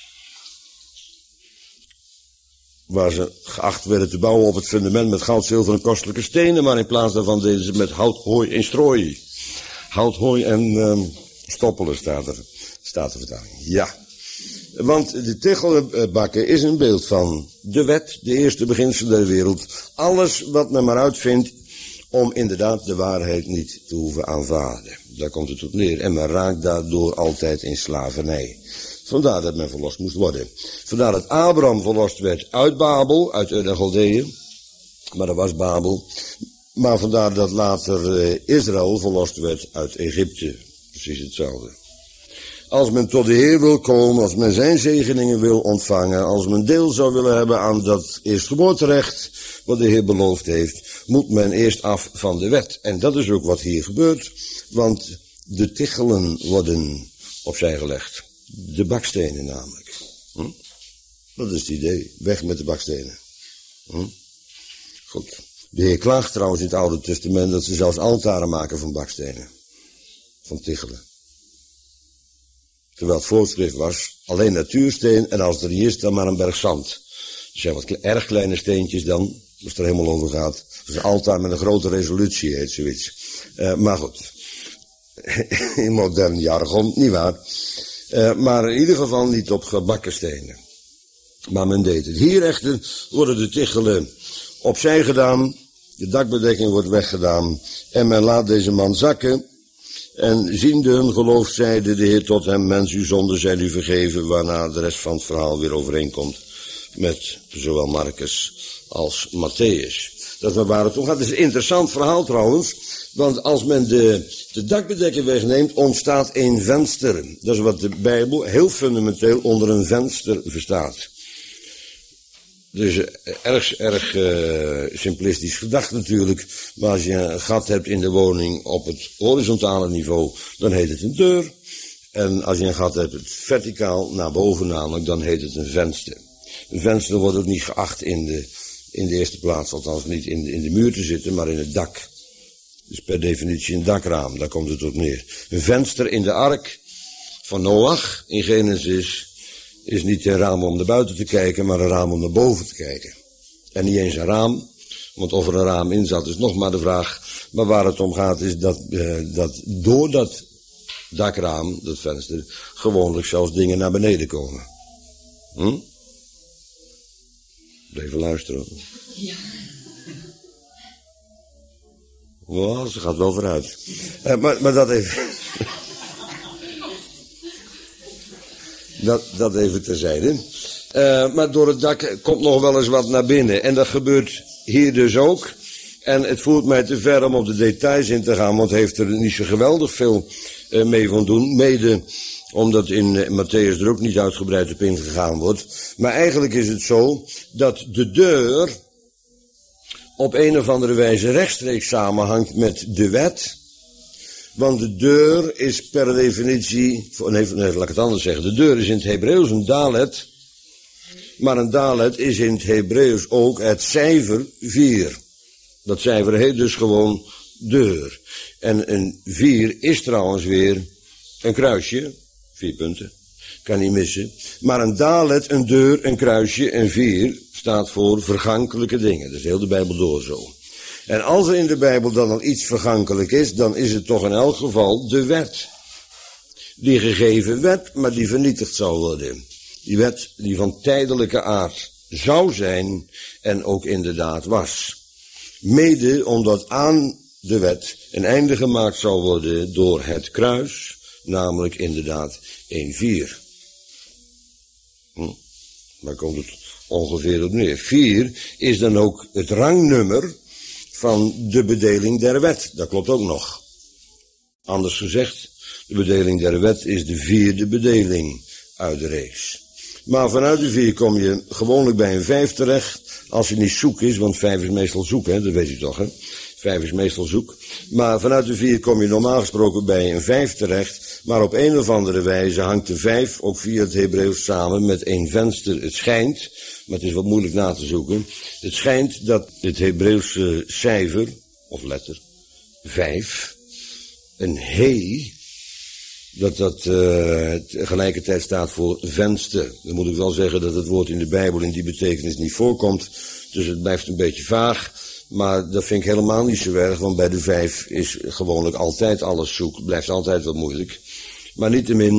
Waar ze geacht werden te bouwen op het fundament met goud, zilver en kostelijke stenen, maar in plaats daarvan deden ze met hout, hooi en strooi. Hout, hooi en um, stoppelen staat er, staat de vertaling. Ja. Want de tichelbakken is een beeld van de wet, de eerste beginsel der wereld. Alles wat men maar uitvindt om inderdaad de waarheid niet te hoeven aanvaarden. Daar komt het op neer. En men raakt daardoor altijd in slavernij. Vandaar dat men verlost moest worden. Vandaar dat Abraham verlost werd uit Babel, uit Ur en Galdeeën. Maar dat was Babel. Maar vandaar dat later uh, Israël verlost werd uit Egypte. Precies hetzelfde. Als men tot de Heer wil komen, als men zijn zegeningen wil ontvangen, als men deel zou willen hebben aan dat eerstgeboorterecht wat de Heer beloofd heeft, moet men eerst af van de wet. En dat is ook wat hier gebeurt, want de tichelen worden opzij gelegd. De bakstenen namelijk. Hm? Dat is het idee. Weg met de bakstenen. Hm? Goed. De Heer klaagt trouwens in het Oude Testament dat ze zelfs altaren maken van bakstenen. Van tichelen. Terwijl het voorschrift was, alleen natuursteen en als er niet is, dan maar een berg zand. Er zijn wat erg kleine steentjes dan, als het er helemaal over gaat. Dat is een altaar met een grote resolutie, heet zoiets. Uh, maar goed, in modern jargon, niet waar. Uh, maar in ieder geval niet op gebakken stenen. Maar men deed het. Hier echter worden de tichelen opzij gedaan, de dakbedekking wordt weggedaan en men laat deze man zakken. En ziende hun geloof zeide de Heer tot hem, mens, uw zonden zijn u vergeven, waarna de rest van het verhaal weer overeenkomt met zowel Marcus als Matthäus. Dat is maar waar het om gaat. Het is een interessant verhaal trouwens, want als men de, de dakbedekking wegneemt, ontstaat een venster. Dat is wat de Bijbel heel fundamenteel onder een venster verstaat. Dus erg, erg uh, simplistisch gedacht natuurlijk, maar als je een gat hebt in de woning op het horizontale niveau, dan heet het een deur. En als je een gat hebt het verticaal naar boven namelijk, dan heet het een venster. Een venster wordt ook niet geacht in de, in de eerste plaats, althans niet in de, in de muur te zitten, maar in het dak. Dus per definitie een dakraam, daar komt het op neer. Een venster in de ark van Noach in Genesis is niet een raam om naar buiten te kijken, maar een raam om naar boven te kijken. En niet eens een raam, want of er een raam in zat is nog maar de vraag. Maar waar het om gaat is dat, uh, dat door dat dakraam, dat venster, gewoonlijk zelfs dingen naar beneden komen. Hm? Even luisteren. Ja. Wow, ze gaat wel vooruit. Uh, maar, maar dat even... Dat, dat even terzijde. Uh, maar door het dak komt nog wel eens wat naar binnen. En dat gebeurt hier dus ook. En het voert mij te ver om op de details in te gaan, want heeft er niet zo geweldig veel uh, mee van doen. Mede omdat in uh, Matthäus er ook niet uitgebreid op ingegaan wordt. Maar eigenlijk is het zo dat de deur op een of andere wijze rechtstreeks samenhangt met de wet. Want de deur is per definitie, nee, nee, laat ik het anders zeggen, de deur is in het Hebreeuws een dalet, maar een dalet is in het Hebreeuws ook het cijfer vier. Dat cijfer heet dus gewoon deur. En een vier is trouwens weer een kruisje, vier punten, kan niet missen. Maar een dalet, een deur, een kruisje, een vier staat voor vergankelijke dingen. Dat is heel de Bijbel door zo. En als er in de Bijbel dan al iets vergankelijk is, dan is het toch in elk geval de wet. Die gegeven wet, maar die vernietigd zou worden. Die wet die van tijdelijke aard zou zijn en ook inderdaad was. Mede omdat aan de wet een einde gemaakt zou worden door het kruis, namelijk inderdaad één vier. Hm, daar komt het ongeveer op neer. vier is dan ook het rangnummer van de bedeling der wet. Dat klopt ook nog. Anders gezegd, de bedeling der wet is de vierde bedeling uit de reeks. Maar vanuit de vier kom je gewoonlijk bij een vijf terecht, als je niet zoek is, want vijf is meestal zoek, hè, dat weet je toch, hè. Vijf is meestal zoek. Maar vanuit de vier kom je normaal gesproken bij een vijf terecht, maar op een of andere wijze hangt de vijf ook via het Hebreeuws samen met één venster. Het schijnt, maar het is wat moeilijk na te zoeken, het schijnt dat het Hebreeuwse cijfer, of letter, vijf, een he, dat dat uh, tegelijkertijd staat voor venster. Dan moet ik wel zeggen dat het woord in de Bijbel in die betekenis niet voorkomt, dus het blijft een beetje vaag. Maar dat vind ik helemaal niet zo erg, want bij de vijf is gewoonlijk altijd alles zoek, blijft altijd wat moeilijk. Maar niettemin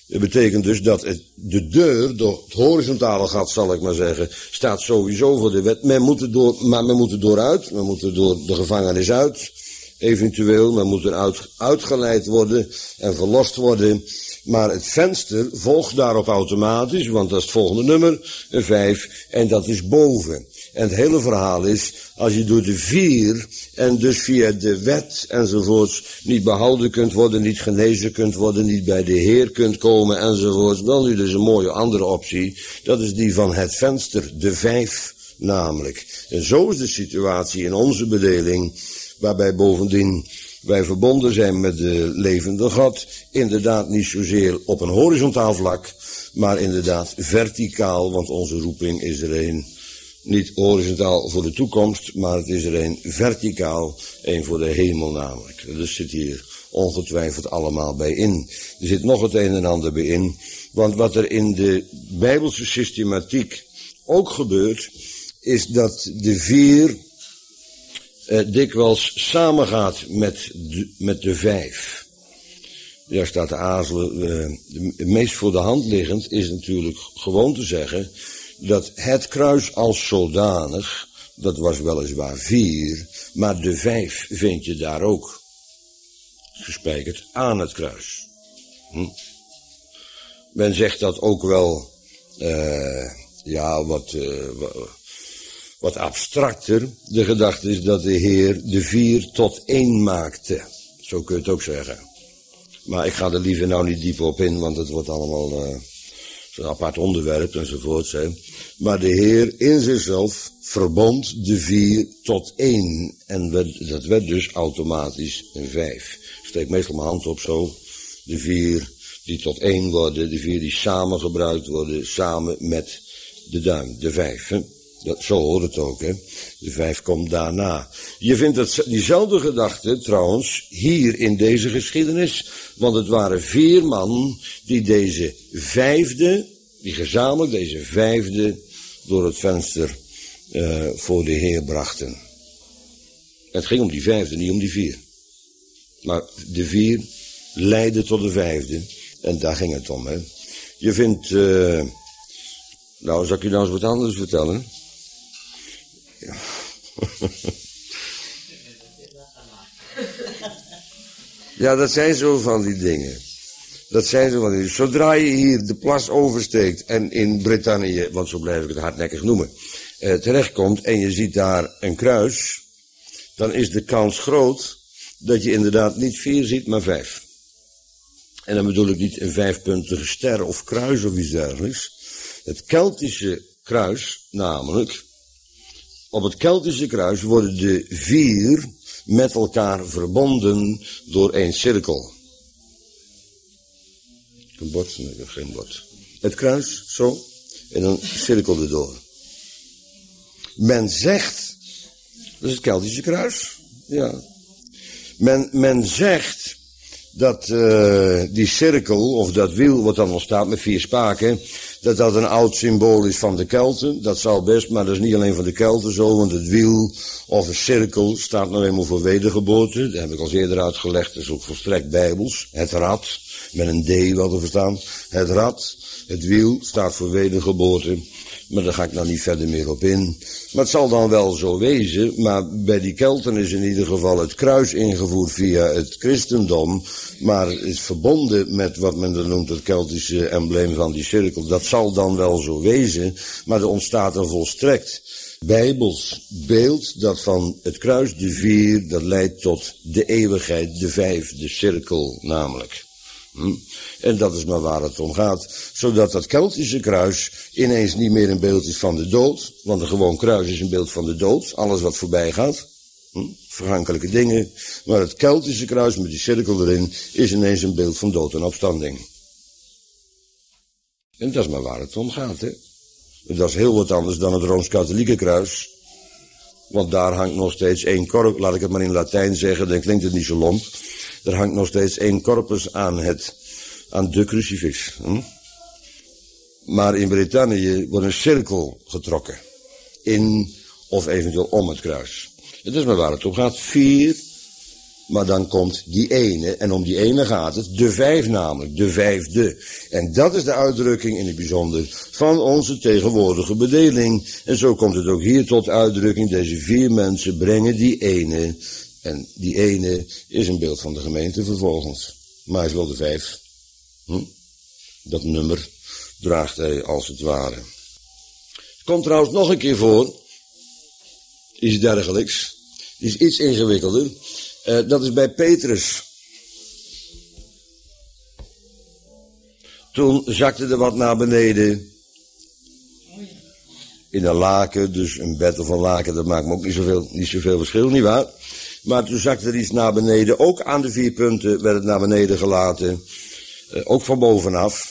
Dat betekent dus dat het, de deur, door het horizontale gat zal ik maar zeggen, staat sowieso voor de wet. Men moet er door, maar men moet er dooruit, men moet er door de gevangenis uit, eventueel, men moet eruit uitgeleid worden en verlost worden. Maar het venster volgt daarop automatisch, want dat is het volgende nummer, een vijf, en dat is boven. En het hele verhaal is, als je door de vier en dus via de wet enzovoorts niet behouden kunt worden, niet genezen kunt worden, niet bij de Heer kunt komen enzovoorts, wel nu dus een mooie andere optie, dat is die van het venster, de vijf namelijk. En zo is de situatie in onze bedeling, waarbij bovendien wij verbonden zijn met de levende God, inderdaad niet zozeer op een horizontaal vlak, maar inderdaad verticaal, want onze roeping is er een. Niet horizontaal voor de toekomst, maar het is er een verticaal, een voor de hemel namelijk. Dus zit hier ongetwijfeld allemaal bij in. Er zit nog het een en ander bij in, want wat er in de Bijbelse systematiek ook gebeurt, is dat de vier eh, dikwijls samengaat met de, met de vijf. Daar staat te aarzelen. Eh, het meest voor de hand liggend is natuurlijk gewoon te zeggen dat het kruis als zodanig, dat was weliswaar vier, maar de vijf vind je daar ook gespijkerd aan het kruis. Hm? Men zegt dat ook wel, uh, ja, wat, uh, wat abstracter. De gedachte is dat de Heer de vier tot één maakte. Zo kun je het ook zeggen. Maar ik ga er liever nou niet diep op in, want het wordt allemaal Uh, een apart onderwerp enzovoort. Hè. Maar de Heer in zichzelf verbond de vier tot één. En werd, dat werd dus automatisch een vijf. Ik steek meestal mijn hand op zo. De vier die tot één worden. De vier die samen gebruikt worden. Samen met de duim. De vijf. Hè. Dat, zo hoort het ook. Hè. De vijf komt daarna. Je vindt dat, diezelfde gedachte trouwens hier in deze geschiedenis. Want het waren vier man die deze vijfde, die gezamenlijk deze vijfde door het venster uh, voor de Heer brachten. Het ging om die vijfde, niet om die vier. Maar de vier leidden tot de vijfde. En daar ging het om. Hè. Je vindt, uh, nou zal ik je nou eens wat anders vertellen. Ja. Ja, dat zijn zo van die dingen. Dat zijn zo van die dingen. Zodra je hier de plas oversteekt en in Brittannië, want zo blijf ik het hardnekkig noemen, eh, terechtkomt en je ziet daar een kruis, dan is de kans groot dat je inderdaad niet vier ziet, maar vijf. En dan bedoel ik niet een vijfpuntige ster of kruis of iets dergelijks. Het Keltische kruis, namelijk, op het Keltische kruis worden de vier met elkaar verbonden door één cirkel. Een bord? Nee, geen bord. Het kruis, zo, en een cirkel erdoor. Men zegt, dat is het Keltische kruis, ja. Men, men zegt dat uh, die cirkel, of dat wiel wat dan ontstaat met vier spaken, dat dat een oud symbool is van de Kelten. Dat zal best, maar dat is niet alleen van de Kelten zo, want het wiel of een cirkel staat nou eenmaal voor wedergeboorte. Dat heb ik al eerder uitgelegd, dat is ook volstrekt bijbels. Het rad, met een D wel te verstaan. Het rad, het wiel, staat voor wedergeboorte. Maar daar ga ik nou niet verder meer op in. Maar het zal dan wel zo wezen, maar bij die Kelten is in ieder geval het kruis ingevoerd via het christendom. Maar het is verbonden met wat men dan noemt het Keltische embleem van die cirkel. Dat zal dan wel zo wezen, maar er ontstaat een volstrekt bijbels beeld dat van het kruis, de vier, dat leidt tot de eeuwigheid, de vijf, de cirkel namelijk. Hm? En dat is maar waar het om gaat. Zodat dat Keltische kruis ineens niet meer een beeld is van de dood. Want een gewoon kruis is een beeld van de dood. Alles wat voorbij gaat. Hm? Vergankelijke dingen. Maar het Keltische kruis met die cirkel erin is ineens een beeld van dood en opstanding. En dat is maar waar het om gaat. Hè? Dat is heel wat anders dan het Rooms-Katholieke kruis. Want daar hangt nog steeds één korp. Laat ik het maar in Latijn zeggen, dan klinkt het niet zo lomp. Er hangt nog steeds één corpus aan, het, aan de crucifix. Hm? Maar in Brittannië wordt een cirkel getrokken. In of eventueel om het kruis. Het is maar waar het om gaat. Vier maar dan komt die ene, en om die ene gaat het, de vijf namelijk, de vijfde. En dat is de uitdrukking in het bijzonder van onze tegenwoordige bedeling. En zo komt het ook hier tot uitdrukking, deze vier mensen brengen die ene, en die ene is een beeld van de gemeente vervolgens. Maar hij is wel de vijf. Hm? Dat nummer draagt hij als het ware. Het komt trouwens nog een keer voor, iets dergelijks, is iets ingewikkelder. Uh, dat is bij Petrus. Toen zakte er wat naar beneden. In een laken, dus een bed of een laken, dat maakt me ook niet zoveel, niet zoveel verschil, nietwaar? Maar toen zakte er iets naar beneden, ook aan de vier punten werd het naar beneden gelaten. Uh, ook van bovenaf.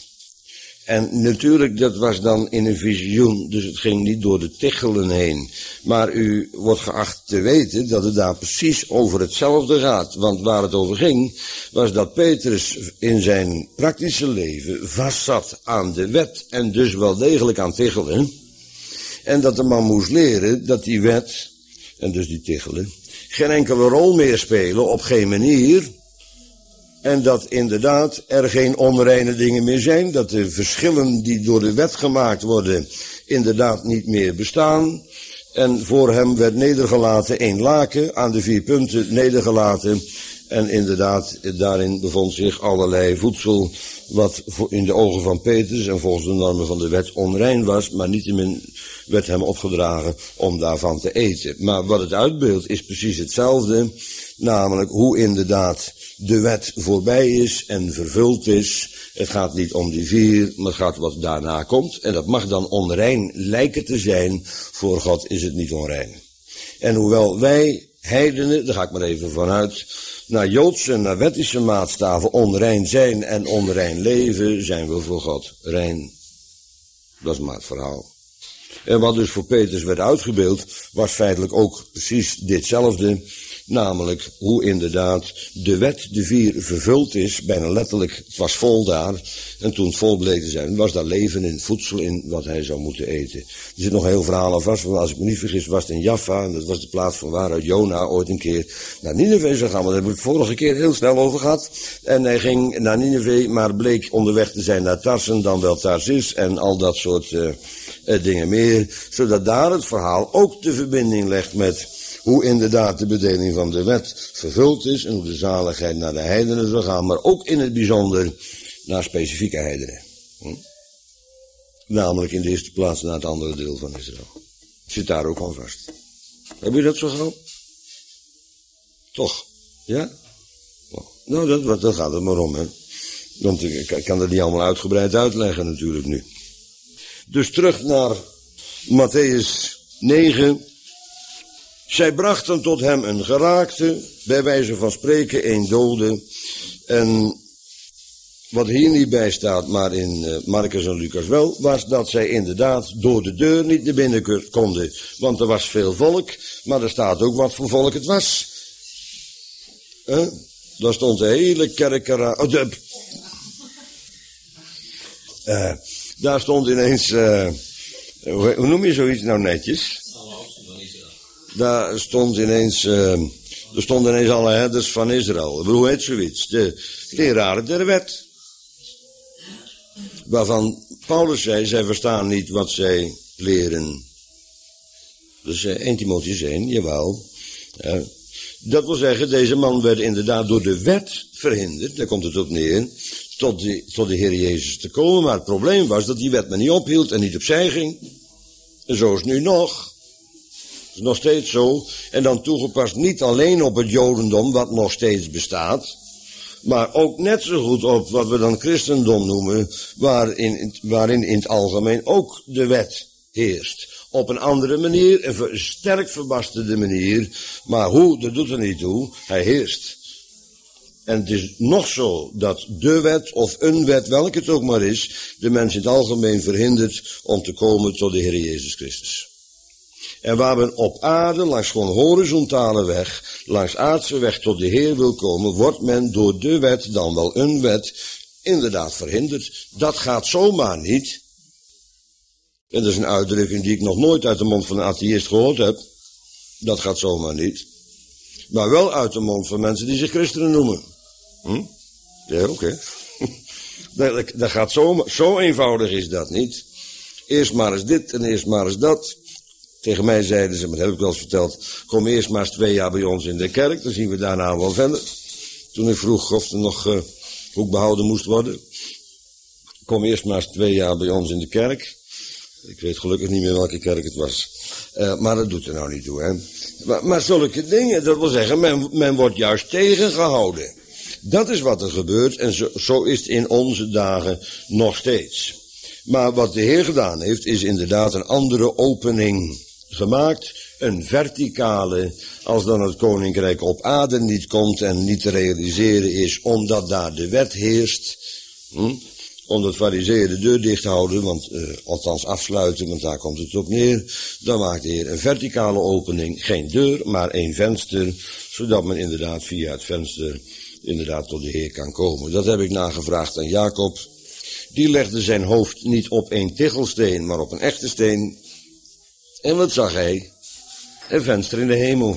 En natuurlijk, dat was dan in een visioen, dus het ging niet door de tichelen heen. Maar u wordt geacht te weten dat het daar precies over hetzelfde gaat. Want waar het over ging, was dat Petrus in zijn praktische leven vastzat aan de wet en dus wel degelijk aan tichelen. En dat de man moest leren dat die wet, en dus die tichelen, geen enkele rol meer spelen, op geen manier. En dat inderdaad er geen onreine dingen meer zijn. Dat de verschillen die door de wet gemaakt worden inderdaad niet meer bestaan. En voor hem werd nedergelaten één laken, aan de vier punten nedergelaten. En inderdaad, daarin bevond zich allerlei voedsel wat in de ogen van Petrus en volgens de normen van de wet onrein was. Maar niettemin werd hem opgedragen om daarvan te eten. Maar wat het uitbeeldt is precies hetzelfde. Namelijk hoe inderdaad de wet voorbij is en vervuld is. Het gaat niet om die vier, maar het gaat wat daarna komt. En dat mag dan onrein lijken te zijn. Voor God is het niet onrein. En hoewel wij heidenen, daar ga ik maar even vanuit, naar Joodse en naar wettische maatstaven onrein zijn en onrein leven, zijn we voor God rein. Dat is maar het verhaal. En wat dus voor Petrus werd uitgebeeld, was feitelijk ook precies ditzelfde. Namelijk hoe inderdaad de wet, de vier, vervuld is, bijna letterlijk, het was vol daar. En toen het vol bleek te zijn, was daar leven in, voedsel in, wat hij zou moeten eten. Er zit nog een heel verhaal aan vast, want als ik me niet vergis was het in Jaffa, en dat was de plaats van waaruit Jona ooit een keer naar Nineve zou gaan, want daar hebben we het vorige keer heel snel over gehad. En hij ging naar Nineve, maar bleek onderweg te zijn naar Tarsen, dan wel Tarsis, en al dat soort uh, uh, dingen meer. Zodat daar het verhaal ook de verbinding legt met hoe inderdaad de bedeling van de wet vervuld is en hoe de zaligheid naar de heidenen zal gaan, maar ook in het bijzonder naar specifieke heidenen. Hm? Namelijk in de eerste plaats naar het andere deel van Israël. Zit daar ook aan vast. Heb je dat zo gauw? Toch? Ja? Nou, dat, dat gaat het maar om, hè. Want ik kan dat niet allemaal uitgebreid uitleggen natuurlijk nu. Dus terug naar Mattheüs negen. Zij brachten tot hem een geraakte, bij wijze van spreken een dode. En wat hier niet bij staat, maar in uh, Marcus en Lucas wel, was dat zij inderdaad door de deur niet naar binnen konden. Want er was veel volk, maar er staat ook wat voor volk het was. Huh? Daar stond de hele kerk eraan. Oh, de, uh, daar stond ineens, uh, hoe, hoe noem je zoiets nou netjes? Daar stond ineens, uh, er stonden ineens alle herders van Israël. Hoe heet zoiets? De leraren der wet. Waarvan Paulus zei, zij verstaan niet wat zij leren. Dus uh, één Timotheüs één, jawel. Uh, dat wil zeggen, deze man werd inderdaad door de wet verhinderd, daar komt het op neer, tot de, tot de Heer Jezus te komen. Maar het probleem was dat die wet me niet ophield en niet opzij ging. En zo is het nu nog. Dat is nog steeds zo. En dan toegepast niet alleen op het Jodendom, wat nog steeds bestaat, maar ook net zo goed op wat we dan christendom noemen, waarin, waarin in het algemeen ook de wet heerst. Op een andere manier, een sterk verbasterde manier, maar hoe, dat doet er niet toe, hij heerst. En het is nog zo dat de wet of een wet, welke het ook maar is, de mens in het algemeen verhindert om te komen tot de Heer Jezus Christus. En waar men op aarde, langs gewoon horizontale weg, langs aardse weg tot de Heer wil komen, wordt men door de wet, dan wel een wet, inderdaad verhinderd. Dat gaat zomaar niet. En dat is een uitdrukking die ik nog nooit uit de mond van een atheïst gehoord heb. Dat gaat zomaar niet. Maar wel uit de mond van mensen die zich christenen noemen. Hm? Ja, oké. Okay. dat, dat gaat zo, zo eenvoudig is dat niet. Eerst maar eens dit en eerst maar eens dat. Tegen mij zeiden ze, maar dat heb ik wel eens verteld, kom eerst maar eens twee jaar bij ons in de kerk, dan zien we daarna wel verder. Toen ik vroeg of er nog uh, hoe ik behouden moest worden. Kom eerst maar eens twee jaar bij ons in de kerk. Ik weet gelukkig niet meer welke kerk het was. Uh, maar dat doet er nou niet toe, hè. Maar, maar zulke dingen, dat wil zeggen, men, men wordt juist tegengehouden. Dat is wat er gebeurt en zo, zo is het in onze dagen nog steeds. Maar wat de Heer gedaan heeft, is inderdaad een andere opening gemaakt. Een verticale, als dan het koninkrijk op aarde niet komt en niet te realiseren is, omdat daar de wet heerst. Hm? Omdat farizeeën de deur dicht houden, want, uh, althans afsluiten, want daar komt het op neer. Dan maakt de Heer een verticale opening, geen deur, maar één venster, zodat men inderdaad via het venster inderdaad tot de Heer kan komen. Dat heb ik nagevraagd aan Jacob. Die legde zijn hoofd niet op een tichelsteen, maar op een echte steen. En wat zag hij? Een venster in de hemel.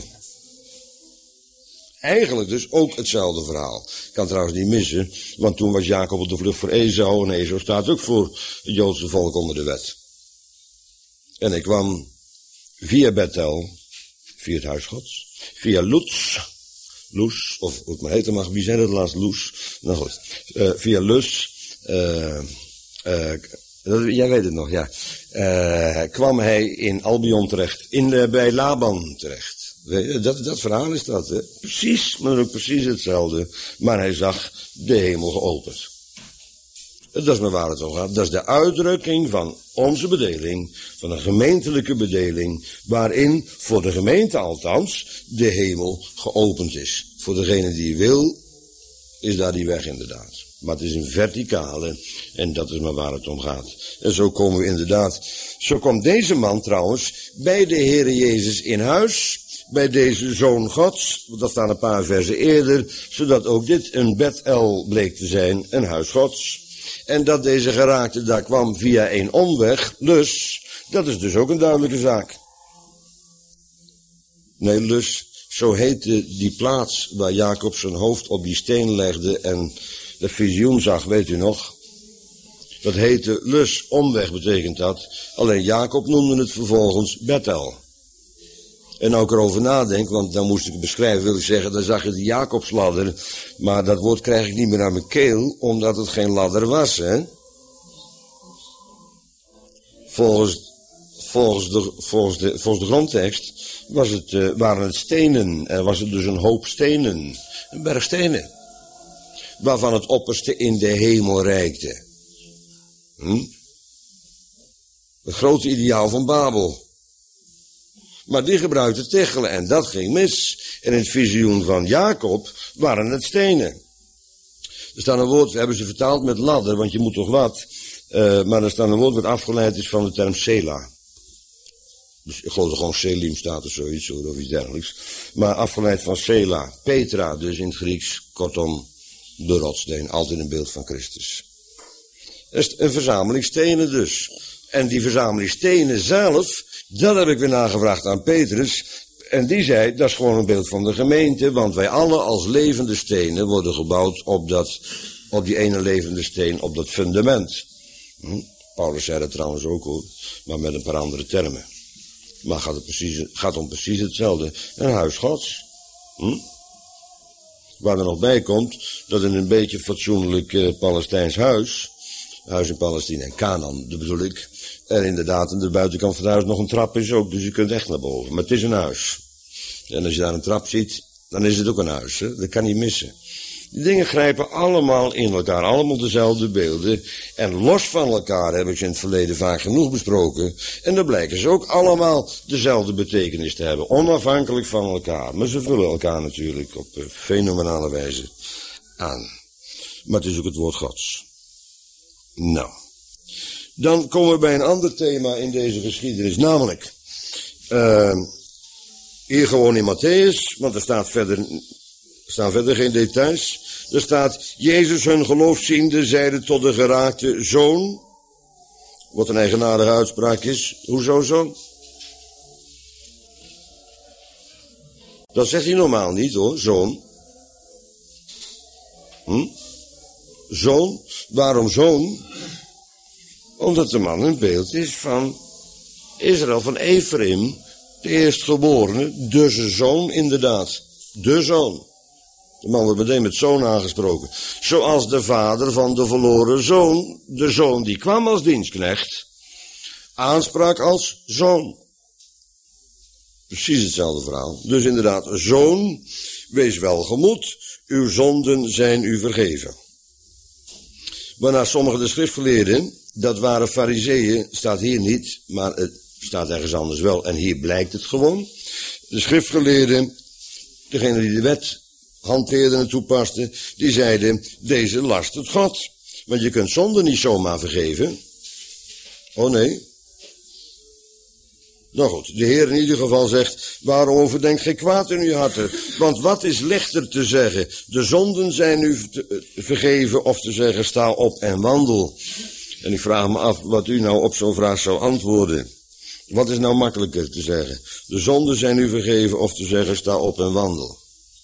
Eigenlijk dus ook hetzelfde verhaal. Ik kan trouwens niet missen, want toen was Jacob op de vlucht voor Esau. En Esau staat ook voor het Joodse volk onder de wet. En hij kwam via Bethel, via het huis Gods, via Luz, Luz, of hoe het maar heten mag, wie zei dat laatst, Luz? Nou goed, uh, via Luz, uh, uh, jij weet het nog, ja, uh, kwam hij in Albion terecht, in, uh, bij Laban terecht. Dat, dat verhaal is dat, hè? Precies, maar ook precies hetzelfde. Maar hij zag de hemel geopend. Dat is maar waar het om gaat. Dat is de uitdrukking van onze bedeling, van een gemeentelijke bedeling, waarin voor de gemeente althans de hemel geopend is. Voor degene die wil, is daar die weg inderdaad. Maar het is een verticale en dat is maar waar het om gaat. En zo komen we inderdaad, zo komt deze man trouwens bij de Heere Jezus in huis, bij deze Zoon Gods, dat staan een paar versen eerder, zodat ook dit een Bethel bleek te zijn, een huis Gods. En dat deze geraakte daar kwam via een omweg, Luz, dat is dus ook een duidelijke zaak. Nee, Luz, zo heette die plaats waar Jacob zijn hoofd op die steen legde en de visioen zag, weet u nog? Dat heette Luz, omweg betekent dat. Alleen Jacob noemde het vervolgens Bethel. En nou ik erover nadenk, want dan moest ik het beschrijven, wil ik zeggen, dan zag je de Jacobsladder. Maar dat woord krijg ik niet meer naar mijn keel, omdat het geen ladder was, hè. Volgens, volgens, de, volgens, de, volgens de grondtekst was het, uh, waren het stenen. Er was het dus een hoop stenen. Een berg stenen. Waarvan het opperste in de hemel reikte. Hm? Het grote ideaal van Babel. Maar die gebruikte tichelen en dat ging mis. En in het visioen van Jacob waren het stenen. Er staat een woord, we hebben ze vertaald met ladder, want je moet toch wat. Uh, maar er staat een woord wat afgeleid is van de term Sela. Dus ik geloof dat gewoon Selim staat of zoiets, of iets dergelijks. Maar afgeleid van Sela, Petra dus in het Grieks, kortom de rotsteen, altijd een beeld van Christus. Dat is een verzameling stenen dus. En die verzameling stenen zelf, dat heb ik weer nagevraagd aan Petrus. En die zei, dat is gewoon een beeld van de gemeente, want wij alle als levende stenen worden gebouwd op, dat, op die ene levende steen, op dat fundament. Hm? Paulus zei dat trouwens ook hoor, maar met een paar andere termen. Maar gaat het precies, gaat om precies hetzelfde. Een huis Gods. Hm? Waar er nog bij komt, dat in een beetje fatsoenlijk uh, Palestijns huis, huis in Palestina en Canaan, dat bedoel ik, er inderdaad aan de buitenkant van het huis nog een trap is ook, dus je kunt echt naar boven. Maar het is een huis. En als je daar een trap ziet, dan is het ook een huis, hè? Dat kan niet missen. Die dingen grijpen allemaal in elkaar, allemaal dezelfde beelden. En los van elkaar heb ik ze in het verleden vaak genoeg besproken. En dan blijken ze ook allemaal dezelfde betekenis te hebben, onafhankelijk van elkaar. Maar ze vullen elkaar natuurlijk op uh, fenomenale wijze aan. Maar het is ook het woord Gods. Nou, dan komen we bij een ander thema in deze geschiedenis, namelijk, uh, hier gewoon in Matthäus, want er staat verder, er staan verder geen details. Er staat, Jezus hun geloofziende zeide tot de geraakte zoon, wat een eigenaardige uitspraak is. Hoezo zo? Dat zegt hij normaal niet hoor, zoon. Hm? Zoon, waarom zoon? Omdat de man een beeld is van Israël, van Ephraim, de eerstgeborene, dus een zoon inderdaad. De zoon. De man wordt meteen met zoon aangesproken. Zoals de vader van de verloren zoon, de zoon die kwam als dienstknecht, aansprak als zoon. Precies hetzelfde verhaal. Dus inderdaad, zoon, wees welgemoed, uw zonden zijn u vergeven. Waarna sommige de schriftgeleerden, dat waren farizeeën, staat hier niet, maar het staat ergens anders wel. En hier blijkt het gewoon. De schriftgeleerden, degene die de wet hanteerden en toepasten, die zeiden, deze last het God. Want je kunt zonde niet zomaar vergeven. Oh nee. Nou goed, de Heer in ieder geval zegt, waarom overdenkt gij kwaad in uw harten? Want wat is lichter te zeggen? De zonden zijn u te vergeven of te zeggen, sta op en wandel. En ik vraag me af wat u nou op zo'n vraag zou antwoorden. Wat is nou makkelijker te zeggen? De zonden zijn u vergeven of te zeggen, sta op en wandel.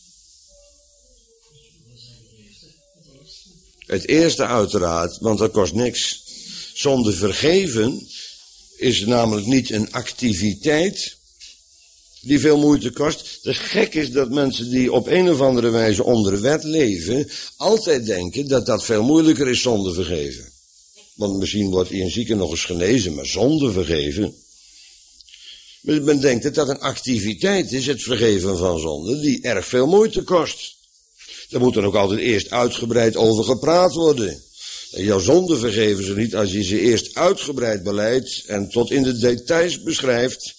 Het eerste uiteraard, want dat kost niks. Zonde vergeven is namelijk niet een activiteit die veel moeite kost. De gek is dat mensen die op een of andere wijze onder de wet leven, altijd denken dat dat veel moeilijker is zonde vergeven. Want misschien wordt een zieke nog eens genezen, maar zonde vergeven. Men denkt dat dat een activiteit is, het vergeven van zonde, die erg veel moeite kost. Daar moet dan ook altijd eerst uitgebreid over gepraat worden. En jouw zonde vergeven ze niet als je ze eerst uitgebreid beleidt en tot in de details beschrijft.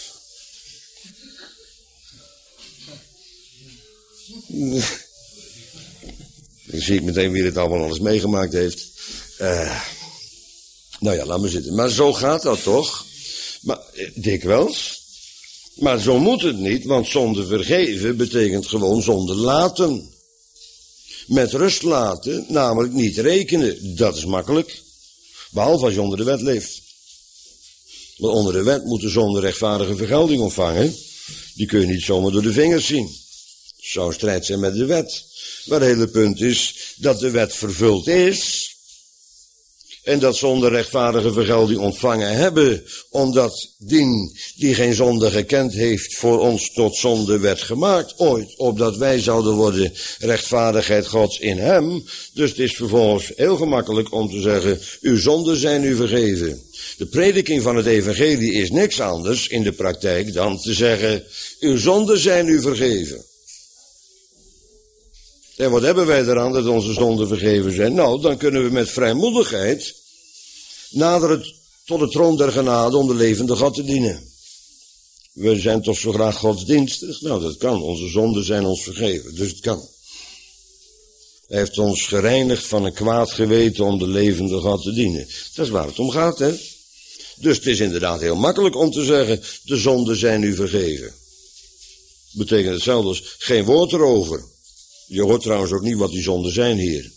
Dan zie ik meteen wie het allemaal alles meegemaakt heeft. Uh, nou ja, laat maar zitten. Maar zo gaat dat toch? Maar, dikwijls. Maar zo moet het niet, want zonde vergeven betekent gewoon zonde laten. Met rust laten, namelijk niet rekenen. Dat is makkelijk. Behalve als je onder de wet leeft. Want onder de wet moet de zonde rechtvaardige vergelding ontvangen. Die kun je niet zomaar door de vingers zien. Het zou een strijd zijn met de wet. Maar het hele punt is dat de wet vervuld is. En dat zonde rechtvaardige vergelding ontvangen hebben. Omdat dien die geen zonde gekend heeft voor ons tot zonde werd gemaakt. Ooit. Opdat wij zouden worden rechtvaardigheid Gods in hem. Dus het is vervolgens heel gemakkelijk om te zeggen. Uw zonden zijn u vergeven. De prediking van het evangelie is niks anders in de praktijk dan te zeggen. Uw zonden zijn u vergeven. En wat hebben wij eraan dat onze zonden vergeven zijn? Nou, dan kunnen we met vrijmoedigheid naderen tot de troon der genade om de levende God te dienen. We zijn toch zo graag godsdienstig? Nou, dat kan. Onze zonden zijn ons vergeven, dus het kan. Hij heeft ons gereinigd van een kwaad geweten om de levende God te dienen. Dat is waar het om gaat, hè? Dus het is inderdaad heel makkelijk om te zeggen, de zonden zijn u vergeven. Betekent hetzelfde als geen woord erover. Je hoort trouwens ook niet wat die zonden zijn hier.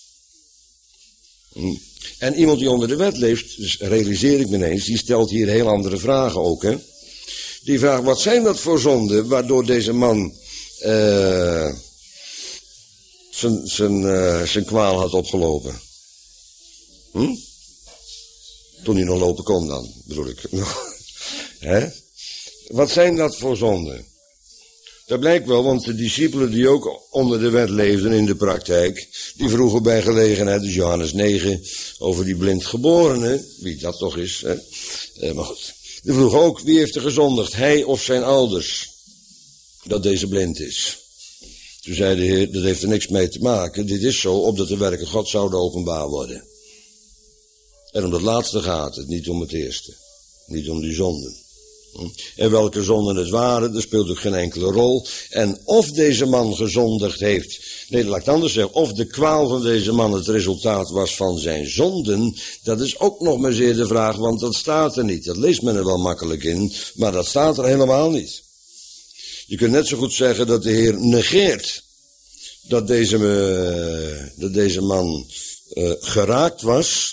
En iemand die onder de wet leeft, dus realiseer ik me ineens, die stelt hier heel andere vragen ook, hè. Die vraagt, wat zijn dat voor zonden, waardoor deze man uh, zijn, zijn, uh, zijn kwaal had opgelopen? Hm? Toen hij nog lopen kon dan, bedoel ik. Hè? Wat zijn dat voor zonden? Dat blijkt wel, want de discipelen die ook onder de wet leefden in de praktijk, die vroegen bij gelegenheid, dus Johannes negen, over die blindgeborene, wie dat toch is, hè? Eh, maar goed. Die vroegen ook, wie heeft er gezondigd, hij of zijn ouders, dat deze blind is? Toen zei de Heer, dat heeft er niks mee te maken, dit is zo, opdat de werken God zouden openbaar worden. En om dat laatste gaat het, niet om het eerste, niet om die zonden. En welke zonden het waren, dat speelt ook geen enkele rol. En of deze man gezondigd heeft, nee, laat ik het anders zeggen, of de kwaal van deze man het resultaat was van zijn zonden, dat is ook nog maar zeer de vraag, want dat staat er niet. Dat leest men er wel makkelijk in, maar dat staat er helemaal niet. Je kunt net zo goed zeggen dat de Heer negeert dat deze, uh, dat deze man uh, geraakt was.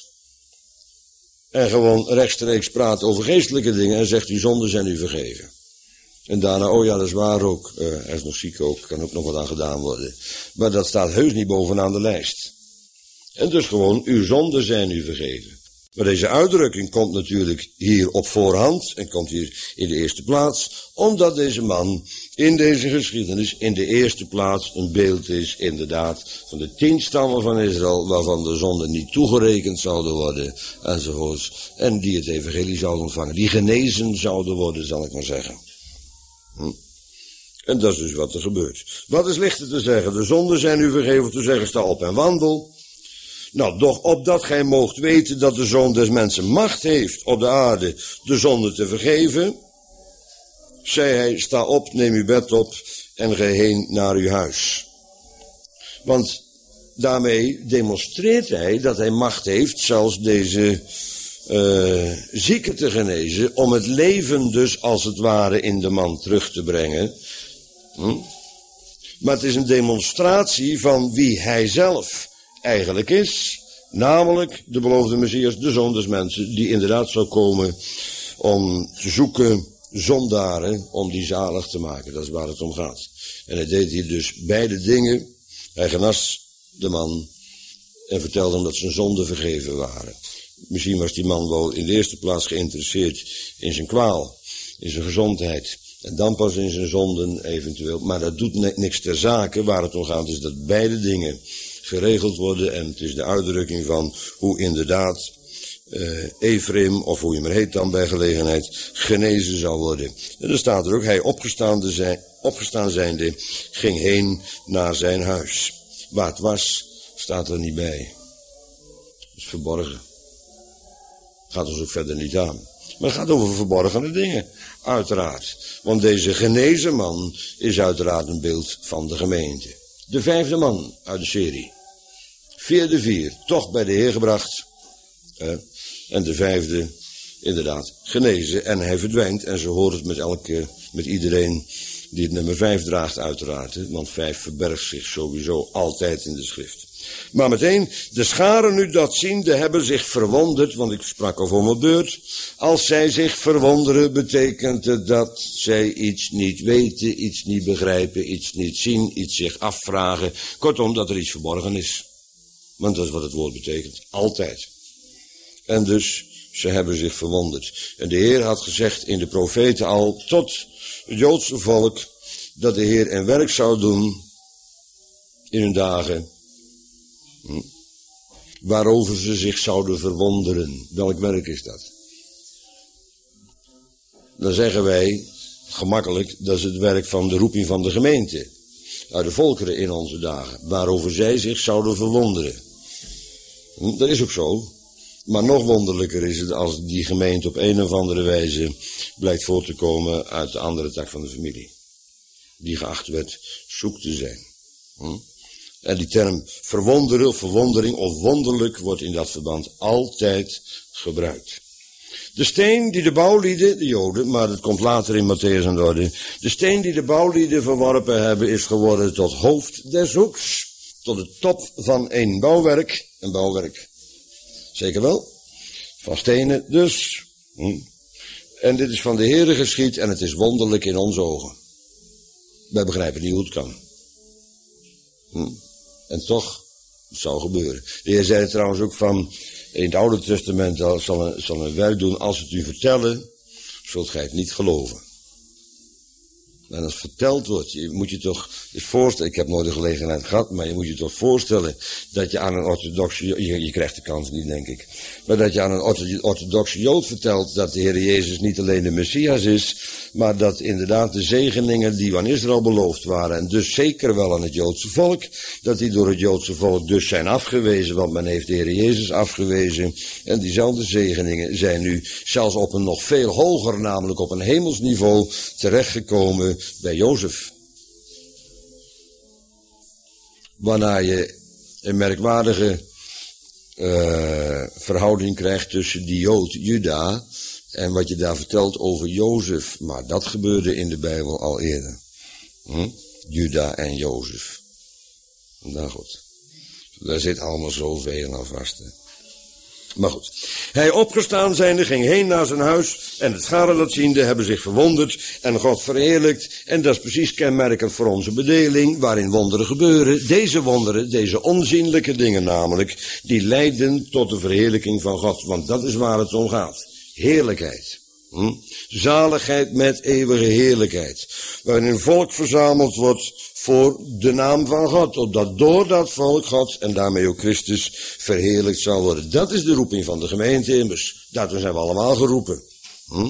En gewoon rechtstreeks praat over geestelijke dingen en zegt, uw zonden zijn u vergeven. En daarna, oh ja, dat is waar ook. Uh, hij is nog ziek ook, kan ook nog wat aan gedaan worden. Maar dat staat heus niet bovenaan de lijst. En dus gewoon, uw zonden zijn u vergeven. Maar deze uitdrukking komt natuurlijk hier op voorhand en komt hier in de eerste plaats, omdat deze man in deze geschiedenis in de eerste plaats een beeld is, inderdaad, van de tien stammen van Israël, waarvan de zonden niet toegerekend zouden worden, enzovoorts, en die het evangelie zouden ontvangen, die genezen zouden worden, zal ik maar zeggen. Hm. En dat is dus wat er gebeurt. Wat is lichter te zeggen? De zonden zijn u vergeven, te zeggen, sta op en wandel. Nou, doch opdat gij moogt weten dat de Zoon des Mensen macht heeft op de aarde de zonde te vergeven, zei hij, sta op, neem uw bed op en ga heen naar uw huis. Want daarmee demonstreert hij dat hij macht heeft zelfs deze uh, zieken te genezen, om het leven dus als het ware in de man terug te brengen. Hm? Maar het is een demonstratie van wie hij zelf eigenlijk is, namelijk de beloofde Messias, de Zoon des Mensen, die inderdaad zou komen om te zoeken zondaren, om die zalig te maken. Dat is waar het om gaat. En hij deed hier dus beide dingen. Hij genas de man en vertelde hem dat zijn zonden vergeven waren. Misschien was die man wel in de eerste plaats geïnteresseerd in zijn kwaal, in zijn gezondheid, en dan pas in zijn zonden eventueel. Maar dat doet niks ter zake. Waar het om gaat is dat beide dingen geregeld worden. En het is de uitdrukking van hoe inderdaad uh, Ephraim, of hoe je maar heet dan bij gelegenheid, genezen zal worden. En dan staat er ook, hij opgestaan, zijn, opgestaan zijnde ging heen naar zijn huis. Waar het was, staat er niet bij. Het is verborgen. Gaat ons ook verder niet aan. Maar het gaat over verborgene dingen, uiteraard. Want deze genezen man is uiteraard een beeld van de gemeente. De vijfde man uit de serie. Vierde vier, toch bij de Heer gebracht. Eh, en de vijfde, inderdaad, genezen. En hij verdwijnt. En zo hoort het met elke, met iedereen die het nummer vijf draagt uiteraard. Hè? Want vijf verbergt zich sowieso altijd in de schrift. Maar meteen, de scharen nu dat ziende hebben zich verwonderd, want ik sprak over mijn beurt. Als zij zich verwonderen, betekent het dat zij iets niet weten, iets niet begrijpen, iets niet zien, iets zich afvragen. Kortom, dat er iets verborgen is. Want dat is wat het woord betekent, altijd. En dus, ze hebben zich verwonderd. En de Heer had gezegd in de profeten al tot het Joodse volk, dat de Heer een werk zou doen in hun dagen, Hm. waarover ze zich zouden verwonderen. Welk werk is dat? Dan zeggen wij gemakkelijk, dat is het werk van de roeping van de gemeente, uit de volkeren in onze dagen, waarover zij zich zouden verwonderen. Hm, dat is ook zo. Maar nog wonderlijker is het als die gemeente op een of andere wijze blijkt voort te komen uit de andere tak van de familie, die geacht werd zoek te zijn. Hm? En die term verwonderen of verwondering of wonderlijk wordt in dat verband altijd gebruikt. De steen die de bouwlieden, de Joden, maar het komt later in Matthäus aan de orde. De steen die de bouwlieden verworpen hebben is geworden tot hoofd des hoeks. Tot de top van een bouwwerk. Een bouwwerk. Zeker wel. Van stenen dus. Hm. En dit is van de Heere geschied en het is wonderlijk in onze ogen. Wij begrijpen niet hoe het kan. Hm. En toch, het zou gebeuren. De Heer zei trouwens ook van, in het Oude Testament al zal een, zal een werk doen, als het u vertellen, zult gij het niet geloven. En als het verteld wordt, je moet je toch eens voorstellen, ik heb nooit de gelegenheid gehad, maar je moet je toch voorstellen dat je aan een orthodoxe, je, je krijgt de kans niet denk ik, maar dat je aan een orthodoxe Jood vertelt dat de Heer Jezus niet alleen de Messias is, maar dat inderdaad de zegeningen die aan Israël beloofd waren, en dus zeker wel aan het Joodse volk, dat die door het Joodse volk dus zijn afgewezen, want men heeft de Heer Jezus afgewezen, en diezelfde zegeningen zijn nu zelfs op een nog veel hoger, namelijk op een hemelsniveau, terechtgekomen bij Jozef. Waarna je een merkwaardige uh, verhouding krijgt tussen die Jood, Juda, en wat je daar vertelt over Jozef. Maar dat gebeurde in de Bijbel al eerder. Hm? Juda en Jozef. Nou goed. Daar zit allemaal zoveel aan vast. Hè. Maar goed, hij opgestaan zijnde ging heen naar zijn huis en het garen dat ziende hebben zich verwonderd en God verheerlijkt. En dat is precies kenmerkend voor onze bedeling, waarin wonderen gebeuren. Deze wonderen, deze onzienlijke dingen namelijk, die leiden tot de verheerlijking van God. Want dat is waar het om gaat. Heerlijkheid. Hm? Zaligheid met eeuwige heerlijkheid. Waarin een volk verzameld wordt voor de naam van God. Opdat door dat volk God en daarmee ook Christus verheerlijkt zal worden. Dat is de roeping van de gemeente immers. Daartoe zijn we allemaal geroepen. Hm?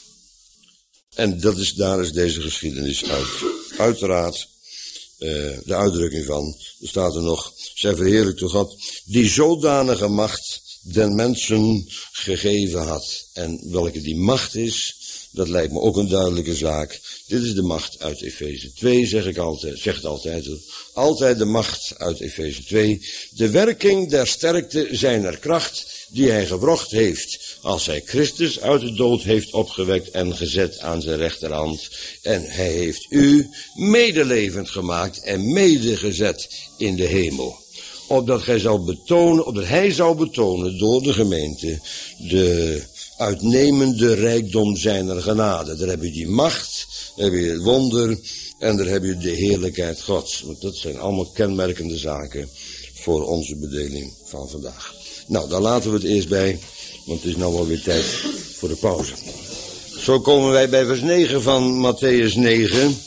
En dat is, daar is deze geschiedenis uit. Uiteraard uh, de uitdrukking van. Er staat er nog. Zij verheerlijkte God die zodanige macht den mensen gegeven had. En welke die macht is, dat lijkt me ook een duidelijke zaak. Dit is de macht uit Efeze twee, zeg ik altijd, zeg het altijd. Altijd de macht uit Efeze twee. De werking der sterkte zijner kracht, die hij gewrocht heeft, als hij Christus uit de dood heeft opgewekt en gezet aan zijn rechterhand. En hij heeft u medelevend gemaakt en medegezet in de hemel. Opdat hij zou betonen, opdat hij zou betonen door de gemeente de uitnemende rijkdom zijner genade. Daar heb je die macht, daar heb je het wonder en daar heb je de heerlijkheid Gods. Want dat zijn allemaal kenmerkende zaken voor onze bedeling van vandaag. Nou, daar laten we het eerst bij, want het is nou wel weer tijd voor de pauze. Zo komen wij bij vers negen van Matthäus negen.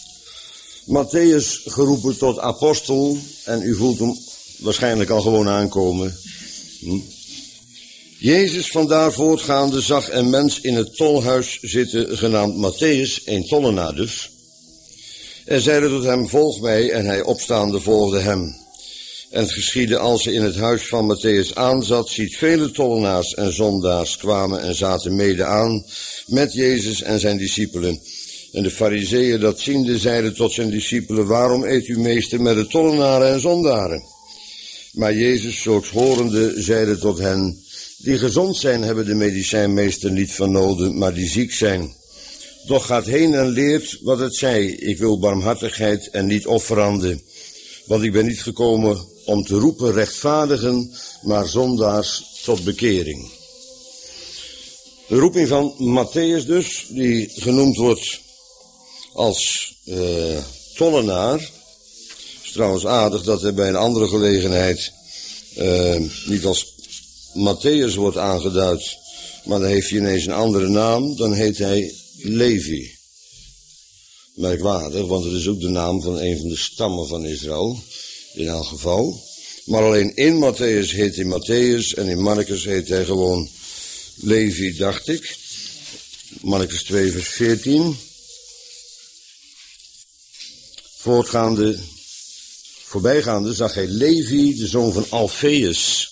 Matthäus geroepen tot apostel en u voelt hem waarschijnlijk al gewoon aankomen. Hm? Jezus vandaar voortgaande zag een mens in het tolhuis zitten, genaamd Matthäus, een tollenaar dus. En zeide tot hem, volg mij, en hij opstaande volgde hem. En het geschiedde als hij in het huis van Matthäus aanzat, ziet vele tollenaars en zondaars kwamen en zaten mede aan met Jezus en zijn discipelen. En de farizeeën dat ziende zeiden tot zijn discipelen, waarom eet u meester met de tollenaren en zondaren? Maar Jezus, zulks horende, zeide tot hen, die gezond zijn, hebben de medicijnmeester niet van noden, maar die ziek zijn. Doch gaat heen en leert wat het zei, ik wil barmhartigheid en niet offeranden. Want ik ben niet gekomen om te roepen rechtvaardigen, maar zondaars tot bekering. De roeping van Matthäus dus, die genoemd wordt als uh, tollenaar. Het is trouwens aardig dat hij bij een andere gelegenheid uh, niet als Matthäus wordt aangeduid, maar dan heeft hij ineens een andere naam, dan heet hij Levi. Merkwaardig, want het is ook de naam van een van de stammen van Israël, in elk geval. Maar alleen in Matthäus heet hij Matthäus en in Marcus heet hij gewoon Levi, dacht ik. Marcus twee vers veertien. Voortgaande, voorbijgaande zag hij Levi, de zoon van Alfeus,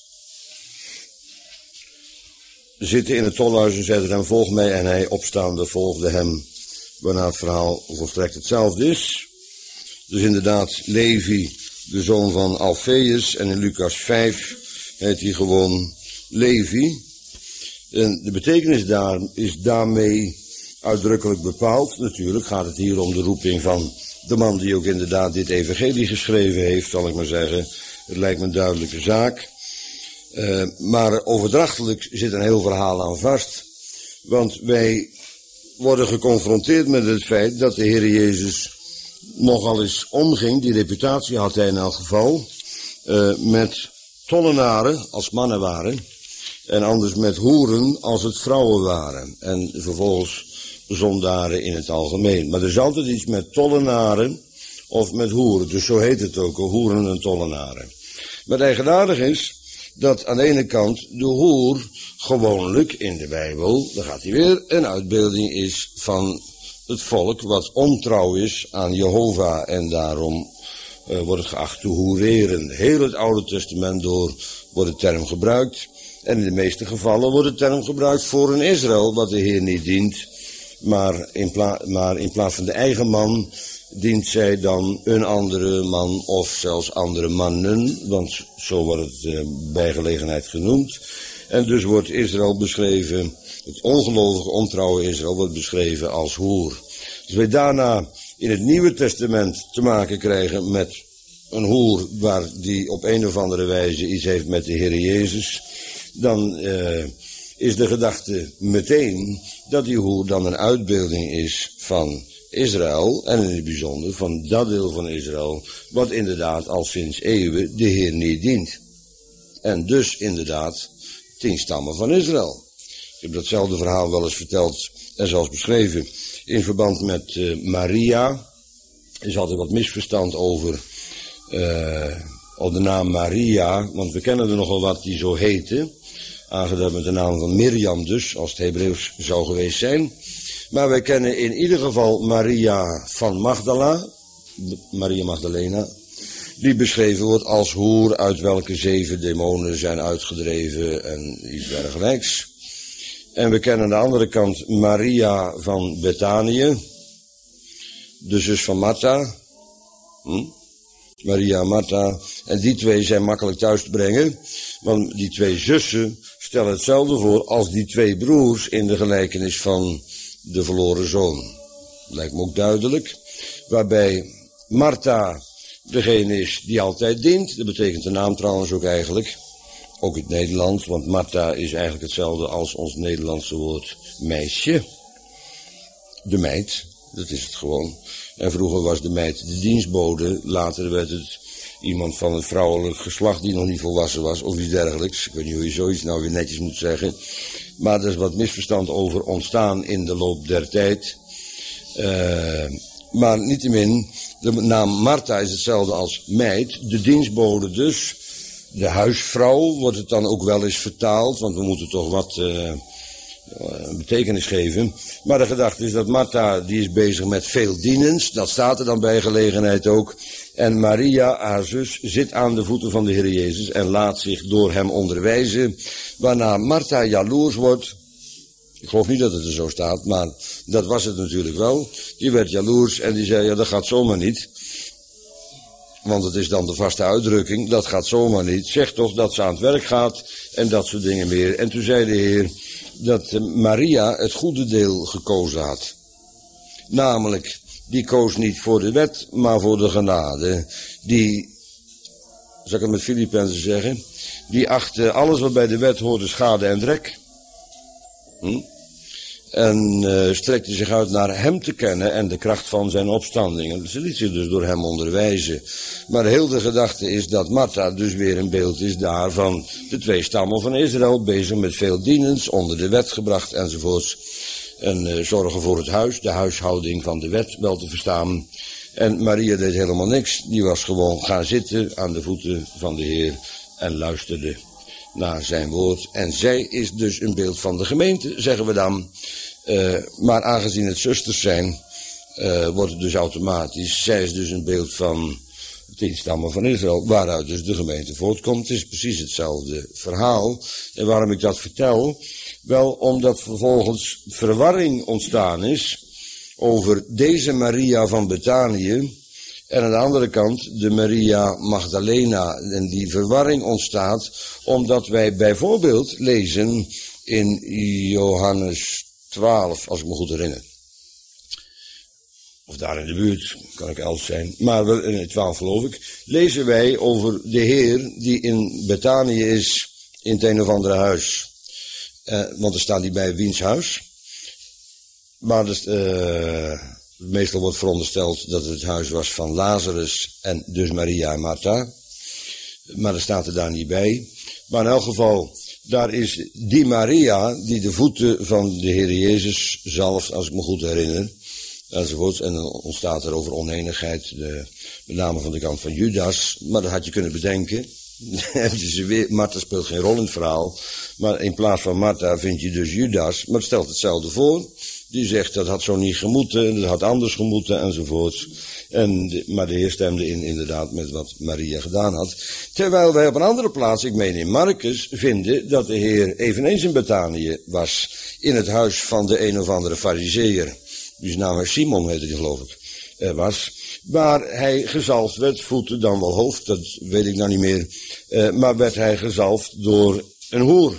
zitten in het tolhuis en zeiden hem, volg mij, en hij opstaande volgde hem. Waarna het verhaal volstrekt hetzelfde is. Dus inderdaad, Levi, de zoon van Alfeus, en in Lucas vijf heet hij gewoon Levi. En de betekenis daar is daarmee uitdrukkelijk bepaald. Natuurlijk gaat het hier om de roeping van de man die ook inderdaad dit evangelie geschreven heeft, zal ik maar zeggen. Het lijkt me een duidelijke zaak. Uh, maar overdrachtelijk zit een heel verhaal aan vast. Want wij worden geconfronteerd met het feit dat de Heer Jezus nogal eens omging, die reputatie had hij in elk geval, uh, met tollenaren als mannen waren. En anders met hoeren als het vrouwen waren. En vervolgens zondaren in het algemeen. Maar er is altijd iets met tollenaren of met hoeren. Dus zo heet het ook, hoeren en tollenaren. Maar het eigenaardig is dat aan de ene kant de hoer gewoonlijk in de Bijbel, daar gaat hij weer, een uitbeelding is van het volk wat ontrouw is aan Jehovah en daarom uh, wordt het geacht te hoereren. Heel het Oude Testament door wordt de term gebruikt en in de meeste gevallen wordt de term gebruikt voor een Israël wat de Heer niet dient, maar in, pla- maar in plaats van de eigen man dient zij dan een andere man of zelfs andere mannen, want zo wordt het uh, bij gelegenheid genoemd. En dus wordt Israël beschreven, het ongelovige ontrouwe Israël wordt beschreven als hoer. Als wij daarna in het Nieuwe Testament te maken krijgen met een hoer waar die op een of andere wijze iets heeft met de Heer Jezus, dan uh, is de gedachte meteen dat die hoer dan een uitbeelding is van Israël, en in het bijzonder van dat deel van Israël, wat inderdaad al sinds eeuwen de Heer niet dient. En dus inderdaad tien stammen van Israël. Ik heb datzelfde verhaal wel eens verteld en zelfs beschreven in verband met uh, Maria. Er is altijd wat misverstand over, uh, over de naam Maria, want we kennen er nogal wat die zo heten, aangeduid met de naam van Mirjam dus, als het Hebreeuws zou geweest zijn. Maar wij kennen in ieder geval Maria van Magdala, Maria Magdalena, die beschreven wordt als hoer uit welke zeven demonen zijn uitgedreven en iets dergelijks. En we kennen aan de andere kant Maria van Betanië, de zus van Martha. Hm? Maria en Martha. En die twee zijn makkelijk thuis te brengen, want die twee zussen stellen hetzelfde voor als die twee broers in de gelijkenis van de verloren zoon. Lijkt me ook duidelijk. Waarbij Martha degene is die altijd dient. Dat betekent de naam trouwens ook eigenlijk. Ook in het Nederlands, want Martha is eigenlijk hetzelfde als ons Nederlandse woord meisje. De meid, dat is het gewoon. En vroeger was de meid de dienstbode, later werd het iemand van het vrouwelijk geslacht die nog niet volwassen was, of iets dergelijks. Ik weet niet hoe je zoiets nou weer netjes moet zeggen. Maar er is wat misverstand over ontstaan in de loop der tijd. Uh, maar niettemin, de naam Martha is hetzelfde als meid, de dienstbode dus. De huisvrouw wordt het dan ook wel eens vertaald, want we moeten toch wat uh, betekenis geven. Maar de gedachte is dat Martha, die is bezig met veel dienens, dat staat er dan bij gelegenheid ook. En Maria, haar zus, zit aan de voeten van de Heer Jezus en laat zich door hem onderwijzen. Waarna Martha jaloers wordt. Ik geloof niet dat het er zo staat, maar dat was het natuurlijk wel. Die werd jaloers en die zei, ja, dat gaat zomaar niet. Want het is dan de vaste uitdrukking, dat gaat zomaar niet. Zeg toch dat ze aan het werk gaat en dat soort dingen meer. En toen zei de Heer dat Maria het goede deel gekozen had. Namelijk, die koos niet voor de wet, maar voor de genade. Die, zal ik het met Filippenzen zeggen, die achtte alles wat bij de wet hoorde schade en drek. Hm? En uh, strekte zich uit naar hem te kennen en de kracht van zijn opstanding. Ze liet zich dus door hem onderwijzen. Maar heel de gedachte is dat Martha dus weer een beeld is daar van de twee stammen van Israël, bezig met veel dienens, onder de wet gebracht enzovoorts. En uh, zorgen voor het huis, de huishouding van de wet wel te verstaan. En Maria deed helemaal niks, die was gewoon gaan zitten aan de voeten van de Heer en luisterde naar zijn woord. En zij is dus een beeld van de gemeente, zeggen we dan. Uh, maar aangezien het zusters zijn, uh, wordt het dus automatisch. Zij is dus een beeld van de tien stammen van Israël, waaruit dus de gemeente voortkomt. Het is precies hetzelfde verhaal. En waarom ik dat vertel? Wel omdat vervolgens verwarring ontstaan is over deze Maria van Betanië en aan de andere kant de Maria Magdalena. En die verwarring ontstaat omdat wij bijvoorbeeld lezen in Johannes twaalf, als ik me goed herinner. Of daar in de buurt, kan ik elf zijn. Maar wel in twaalf geloof ik. Lezen wij over de Heer die in Betanië is in het een of andere huis. Uh, want er staat niet bij wiens huis. Maar dus, uh, meestal wordt verondersteld dat het het huis was van Lazarus en dus Maria en Martha. Maar er staat er daar niet bij. Maar in elk geval, daar is die Maria die de voeten van de Heer Jezus zalft, als ik me goed herinner. Enzovoort. En dan ontstaat er over oneenigheid, de, met name van de kant van Judas. Maar dat had je kunnen bedenken. Martha speelt geen rol in het verhaal. Maar in plaats van Martha vind je dus Judas. Maar het stelt hetzelfde voor. Die zegt dat had zo niet gemoeten, dat had anders gemoeten enzovoort. En de, maar de Heer stemde in inderdaad met wat Maria gedaan had. Terwijl wij op een andere plaats, ik meen in Marcus, vinden dat de Heer eveneens in Betanië was. In het huis van de een of andere farizeeër. Dus naam Simon heette die geloof ik. Uh, was. Waar hij gezalfd werd, voeten dan wel hoofd, dat weet ik nou niet meer. Uh, maar werd hij gezalfd door een hoer.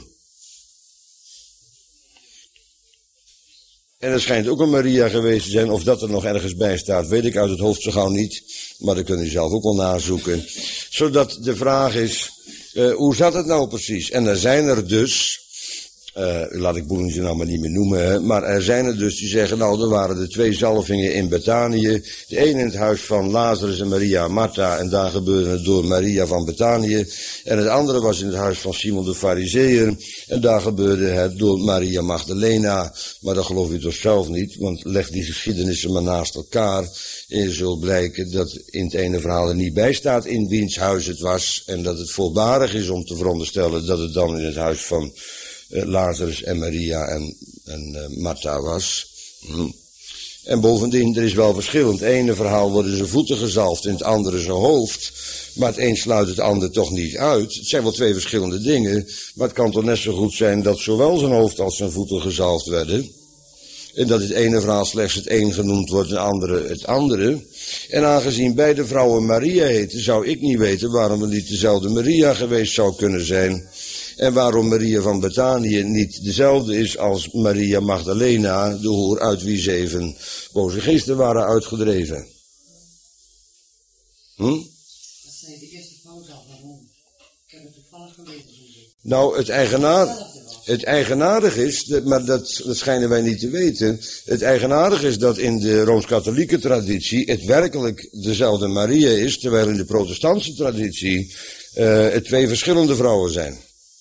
En er schijnt ook een Maria geweest te zijn, of dat er nog ergens bij staat, weet ik uit het hoofd zo gauw niet. Maar dat kun je zelf ook wel nazoeken. Zodat de vraag is, Uh, hoe zat het nou precies? En er zijn er dus, uh, laat ik Boelingen nou maar niet meer noemen, hè, maar er zijn er dus die zeggen, nou, er waren de twee zalvingen in Betanië. De ene in het huis van Lazarus en Maria en Martha, en daar gebeurde het door Maria van Betanië. En het andere was in het huis van Simon de Farizeeër, en daar gebeurde het door Maria Magdalena. Maar dat geloof je toch zelf niet, want leg die geschiedenissen maar naast elkaar. En je zult blijken dat in het ene verhaal er niet bij staat in wiens huis het was, en dat het voorbarig is om te veronderstellen dat het dan in het huis van uh, Lazarus en Maria en, en uh, Martha was. Hm. En bovendien, er is wel verschil. In het ene verhaal worden zijn voeten gezalfd, in het andere zijn hoofd. Maar het een sluit het ander toch niet uit. Het zijn wel twee verschillende dingen, maar het kan toch net zo goed zijn dat zowel zijn hoofd als zijn voeten gezalfd werden. En dat het ene verhaal slechts het een genoemd wordt en het andere het andere. En aangezien beide vrouwen Maria heten, zou ik niet weten waarom het niet dezelfde Maria geweest zou kunnen zijn. En waarom Maria van Betanië niet dezelfde is als Maria Magdalena, de hoer uit wie zeven boze geesten waren uitgedreven. Hm? Dat zei de eerste vrouw zelf, waarom? Ik heb het toevallig gelezen. Nou, het eigenaar... Het eigenaardige is, maar dat, dat schijnen wij niet te weten, het eigenaardige is dat in de Rooms-Katholieke traditie het werkelijk dezelfde Maria is, terwijl in de protestantse traditie uh, het twee verschillende vrouwen zijn.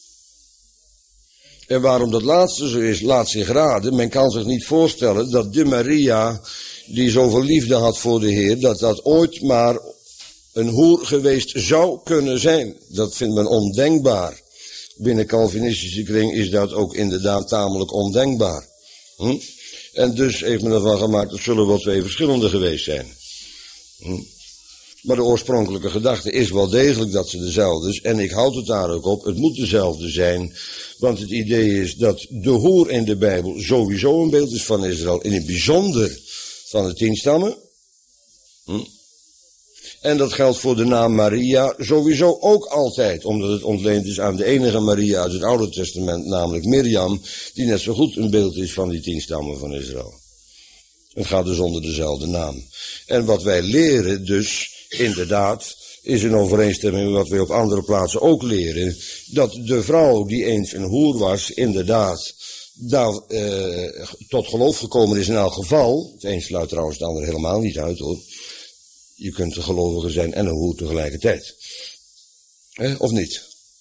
En waarom dat laatste zo is, laat zich raden. Men kan zich niet voorstellen dat de Maria, die zoveel liefde had voor de Heer, dat dat ooit maar een hoer geweest zou kunnen zijn. Dat vindt men ondenkbaar. Binnen Calvinistische kring is dat ook inderdaad tamelijk ondenkbaar. Hm? En dus heeft men ervan gemaakt, dat zullen wel twee verschillende geweest zijn. Hm? Maar de oorspronkelijke gedachte is wel degelijk dat ze dezelfde is. En ik houd het daar ook op, het moet dezelfde zijn. Want het idee is dat de hoer in de Bijbel sowieso een beeld is van Israël. In het bijzonder van de tien stammen. Hm? En dat geldt voor de naam Maria sowieso ook altijd, omdat het ontleend is aan de enige Maria uit het Oude Testament, namelijk Mirjam, die net zo goed een beeld is van die tien stammen van Israël. Het gaat dus onder dezelfde naam. En wat wij leren dus, inderdaad, is in overeenstemming met wat wij op andere plaatsen ook leren, dat de vrouw die eens een hoer was, inderdaad, daar eh, tot geloof gekomen is in elk geval. Het een sluit trouwens het ander helemaal niet uit, hoor. Je kunt een gelovige zijn en een hoer tegelijkertijd. Eh, of niet?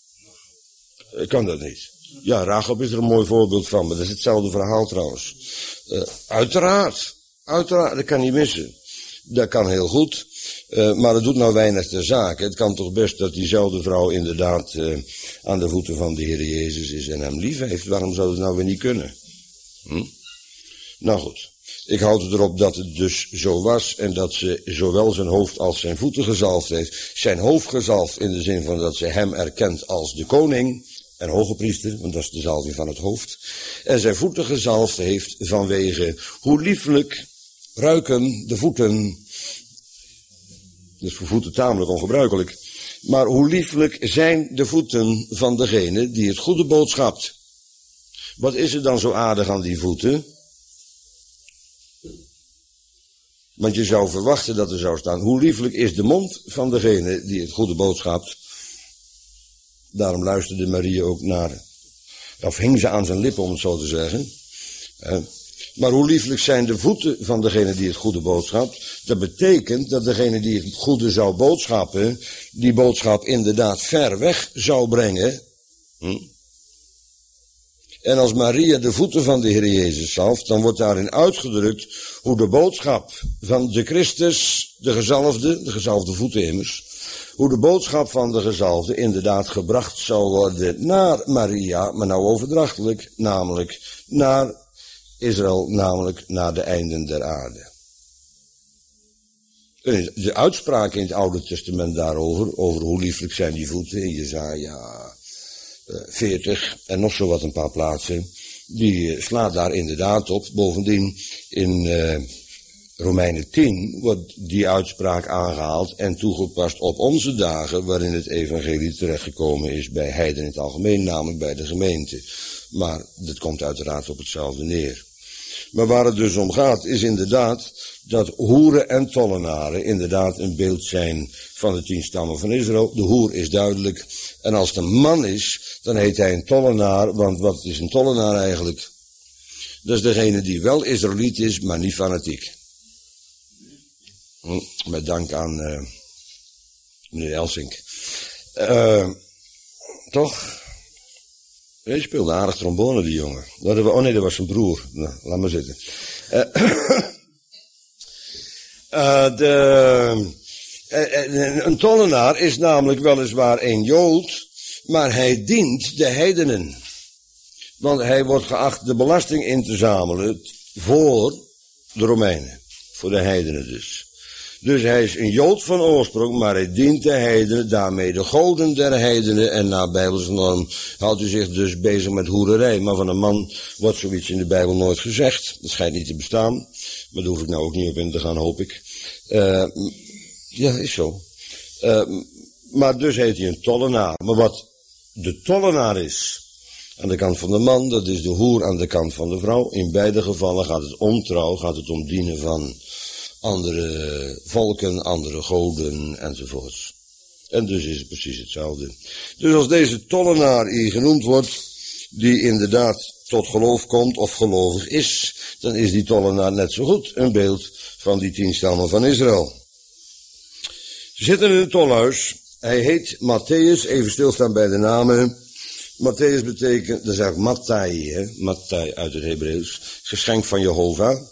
Kan dat niet? Ja, Rachab is er een mooi voorbeeld van, maar dat is hetzelfde verhaal trouwens. Uh, uiteraard, uiteraard, dat kan niet missen. Dat kan heel goed, uh, maar het doet nou weinig ter zake. Het kan toch best dat diezelfde vrouw inderdaad uh, aan de voeten van de Heer Jezus is en hem lief heeft. Waarom zou het nou weer niet kunnen? Hm? Nou goed. Ik houd het erop dat het dus zo was en dat ze zowel zijn hoofd als zijn voeten gezalfd heeft. Zijn hoofd gezalfd in de zin van dat ze hem erkent als de koning en hoge priester, want dat is de zalving van het hoofd. En zijn voeten gezalfd heeft vanwege hoe lieflijk ruiken de voeten. Dat is voor voeten tamelijk ongebruikelijk. Maar hoe lieflijk zijn de voeten van degene die het goede boodschapt. Wat is er dan zo aardig aan die voeten? Want je zou verwachten dat er zou staan, hoe lieflijk is de mond van degene die het goede boodschapt. Daarom luisterde Maria ook naar, of hing ze aan zijn lippen om het zo te zeggen. Uh, maar hoe lieflijk zijn de voeten van degene die het goede boodschapt. Dat betekent dat degene die het goede zou boodschappen, die boodschap inderdaad ver weg zou brengen. Hm? En als Maria de voeten van de Heer Jezus zalft, dan wordt daarin uitgedrukt hoe de boodschap van de Christus, de gezalfde, de gezalfde voeten immers, hoe de boodschap van de gezalfde inderdaad gebracht zou worden naar Maria, maar nou overdrachtelijk, namelijk naar Israël, namelijk naar de einden der aarde. De uitspraak in het Oude Testament daarover, over hoe lieflijk zijn die voeten, in Jesaja veertig en nog zo wat een paar plaatsen, die slaat daar inderdaad op. Bovendien in uh, Romeinen tien wordt die uitspraak aangehaald en toegepast op onze dagen, waarin het evangelie terechtgekomen is bij heiden in het algemeen, namelijk bij de gemeente. Maar dat komt uiteraard op hetzelfde neer. Maar waar het dus om gaat, is inderdaad dat hoeren en tollenaren inderdaad een beeld zijn van de tien stammen van Israël. De hoer is duidelijk. En als het een man is, dan heet hij een tollenaar. Want wat is een tollenaar eigenlijk? Dat is degene die wel Israëliet is, maar niet fanatiek. Hm, met dank aan uh, meneer Elsink. Uh, toch? Hij speelde aardig trombone, die jongen. Oh nee, dat was zijn broer. Nou, laat maar zitten. Uh, uh, de, uh, een tollenaar is namelijk weliswaar een Jood, maar hij dient de heidenen. Want hij wordt geacht de belasting in te zamelen voor de Romeinen. Voor de heidenen dus. Dus hij is een Jood van oorsprong, maar hij dient de heidenen, daarmee de goden der heidenen. En naar Bijbelse norm houdt hij zich dus bezig met hoererij. Maar van een man wordt zoiets in de Bijbel nooit gezegd. Dat schijnt niet te bestaan. Maar daar hoef ik nou ook niet op in te gaan, hoop ik. Uh, ja, is zo. Uh, maar dus heet hij een tollenaar. Maar wat de tollenaar is, aan de kant van de man, dat is de hoer aan de kant van de vrouw. In beide gevallen gaat het om trouw, gaat het om dienen van andere volken, andere goden enzovoorts. En dus is het precies hetzelfde. Dus als deze tollenaar hier genoemd wordt, die inderdaad tot geloof komt of gelovig is, dan is die tollenaar net zo goed een beeld van die tien stammen van Israël. Ze zitten in het tolhuis. Hij heet Matthäus, even stilstaan bij de namen. Matthäus betekent, dat is eigenlijk Matthai, hè? Matthai uit het Hebreeuws. Geschenk van Jehovah.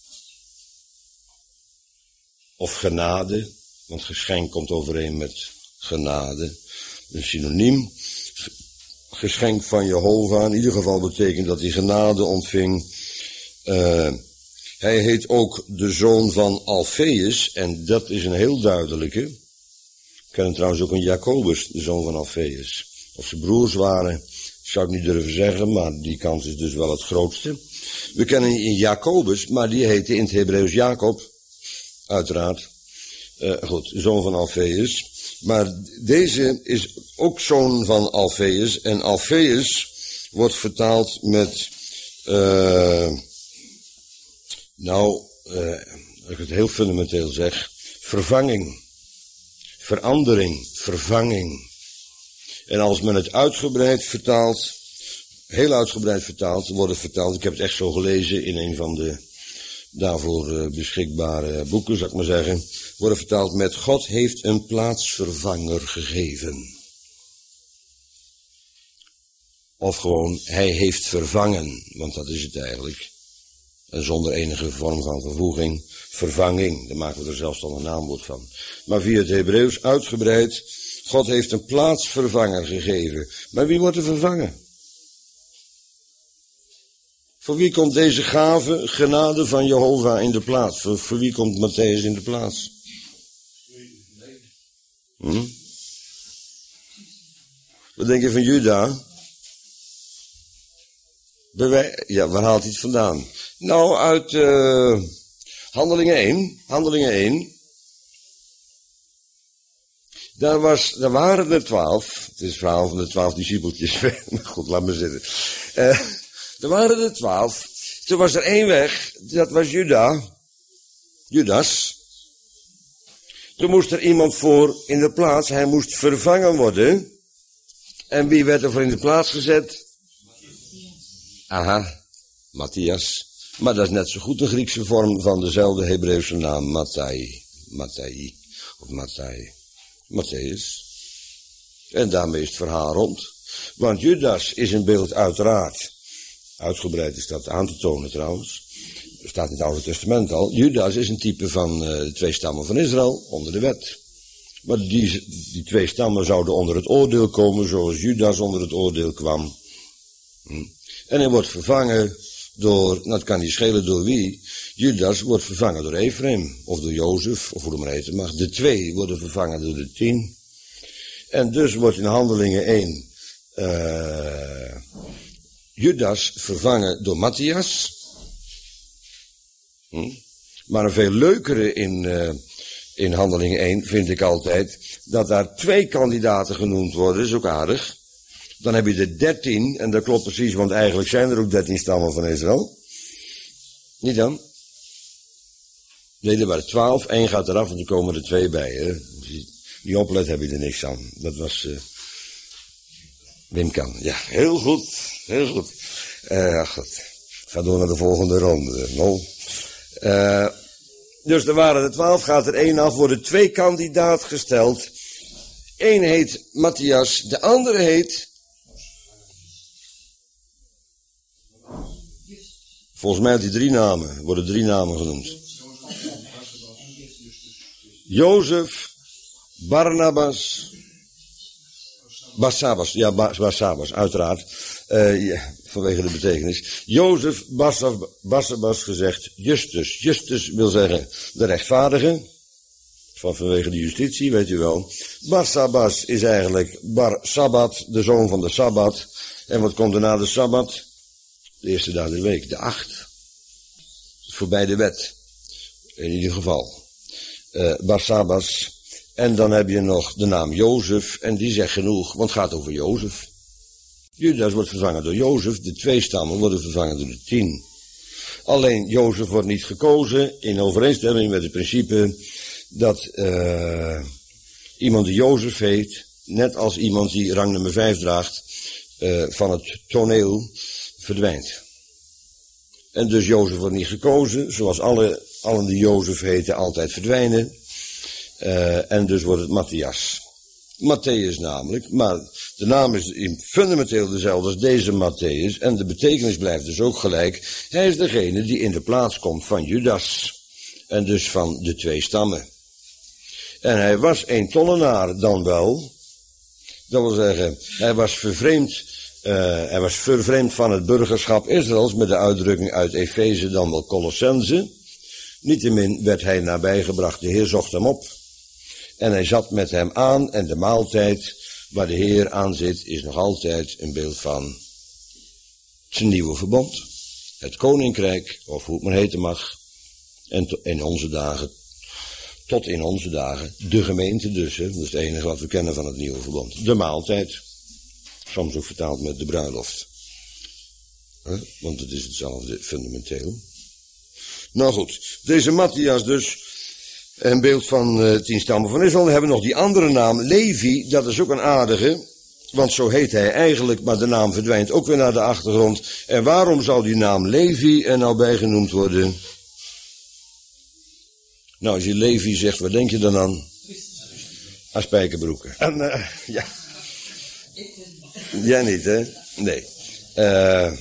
Of genade, want geschenk komt overeen met genade. Een synoniem. Geschenk van Jehovah, in ieder geval betekent dat hij genade ontving. Uh, hij heet ook de zoon van Alfeus, en dat is een heel duidelijke. We kennen trouwens ook een Jacobus, de zoon van Alfeus. Of ze broers waren, zou ik niet durven zeggen, maar die kans is dus wel het grootste. We kennen een Jacobus, maar die heette in het Hebreeuws Jacob. Uiteraard. Uh, goed, zoon van Alfeus. Maar deze is ook zoon van Alfeus. En Alfeus wordt vertaald met, uh, nou, uh, als ik het heel fundamenteel zeg, vervanging. Verandering, vervanging. En als men het uitgebreid vertaalt, heel uitgebreid vertaalt, wordt het vertaald, ik heb het echt zo gelezen in een van de daarvoor uh, beschikbare boeken, zou ik maar zeggen, worden vertaald met God heeft een plaatsvervanger gegeven. Of gewoon, hij heeft vervangen, want dat is het eigenlijk. En zonder enige vorm van vervoeging, vervanging, daar maken we er zelfs al een naamwoord van. Maar via het Hebreeuws uitgebreid, God heeft een plaatsvervanger gegeven. Maar wie wordt er vervangen? Voor wie komt deze gave, genade van Jehovah in de plaats? Voor, voor wie komt Matthäus in de plaats? Hm? Wat denk je van Juda? Bewij- ja, waar haalt hij het vandaan? Nou, uit uh, Handelingen één. Handelingen één. Daar, was, daar waren er twaalf. Het is het verhaal van de twaalf discipeltjes. Maar goed, laat me zitten. Uh, er waren er twaalf. Toen was er één weg. Dat was Juda. Judas. Toen moest er iemand voor in de plaats. Hij moest vervangen worden. En wie werd er voor in de plaats gezet? Aha, Matthias. Maar dat is net zo goed een Griekse vorm van dezelfde Hebreeuwse naam. Matthai. Matthai. Of Matthai. Matthäus. En daarmee is het verhaal rond. Want Judas is een beeld uiteraard. Uitgebreid is dat aan te tonen trouwens. Er staat in het Oude Testament al. Judas is een type van uh, de twee stammen van Israël onder de wet. Maar die, die twee stammen zouden onder het oordeel komen zoals Judas onder het oordeel kwam. Hm. En hij wordt vervangen door, nou het kan niet schelen door wie. Judas wordt vervangen door Ephraim, of door Jozef, of hoe het maar heten mag. De twee worden vervangen door de tien. En dus wordt in Handelingen één uh, Judas vervangen door Matthias. Hm? Maar een veel leukere in, uh, in Handelingen één vind ik altijd dat daar twee kandidaten genoemd worden, dat is ook aardig. Dan heb je de dertien, en dat klopt precies, want eigenlijk zijn er ook dertien stammen van Israël. Niet dan? Nee, er waren twaalf. Eén gaat eraf en er komen er twee bij. Hè? Als je niet oplet heb je er niks aan. Dat was uh, Wim Kan. Ja, heel goed. Heel goed. Uh, goed. Ga door naar de volgende ronde. No. Uh, dus er waren er twaalf. Gaat er één af. Worden twee kandidaat gesteld. Eén heet Matthias. De andere heet... Volgens mij had hij drie namen. Er worden drie namen genoemd. Jozef, Barnabas, Barsabas, ja, Barsabas, uiteraard, uh, ja, vanwege de betekenis. Jozef, Barsabas gezegd, Justus. Justus wil zeggen de rechtvaardige, van vanwege de justitie, weet u wel. Barsabas is eigenlijk Bar Sabbat, de zoon van de Sabbat. En wat komt er na de Sabbat? De eerste dag der week, de acht. Voorbij de wet, in ieder geval. Uh, Barsabas. En dan heb je nog de naam Jozef. En die zegt genoeg, want het gaat over Jozef. Judas wordt vervangen door Jozef. De twee stammen worden vervangen door de tien. Alleen Jozef wordt niet gekozen in overeenstemming met het principe dat uh, iemand die Jozef heet, net als iemand die rang nummer vijf draagt, uh, van het toneel verdwijnt. En dus Jozef wordt niet gekozen, zoals alle, allen die Jozef heten altijd verdwijnen. Uh, en dus wordt het Matthias. Matthäus namelijk, maar de naam is fundamenteel dezelfde als deze Matthäus. En de betekenis blijft dus ook gelijk. Hij is degene die in de plaats komt van Judas. En dus van de twee stammen. En hij was een tollenaar dan wel. Dat wil zeggen, hij was vervreemd. Uh, hij was vervreemd van het burgerschap Israëls, met de uitdrukking uit Efeze, dan wel Colossense. Niettemin werd hij nabijgebracht, de Heer zocht hem op. En hij zat met hem aan en de maaltijd waar de Heer aan zit is nog altijd een beeld van zijn nieuwe verbond. Het koninkrijk, of hoe het maar heten mag, en in onze dagen, tot in onze dagen, de gemeente dus, hè, dat is het enige wat we kennen van het nieuwe verbond. De maaltijd. Soms ook vertaald met de bruiloft. Huh? Want het is hetzelfde fundamenteel. Nou goed, deze Matthias dus, een beeld van uh, tien stammen van Israël. Dan hebben we nog die andere naam, Levi, dat is ook een aardige. Want zo heet hij eigenlijk, maar de naam verdwijnt ook weer naar de achtergrond. En waarom zou die naam Levi er nou bij genoemd worden? Nou, als je Levi zegt, wat denk je dan aan? Aan spijkerbroeken. En, uh, ja... Jij niet, hè? Nee. Uh,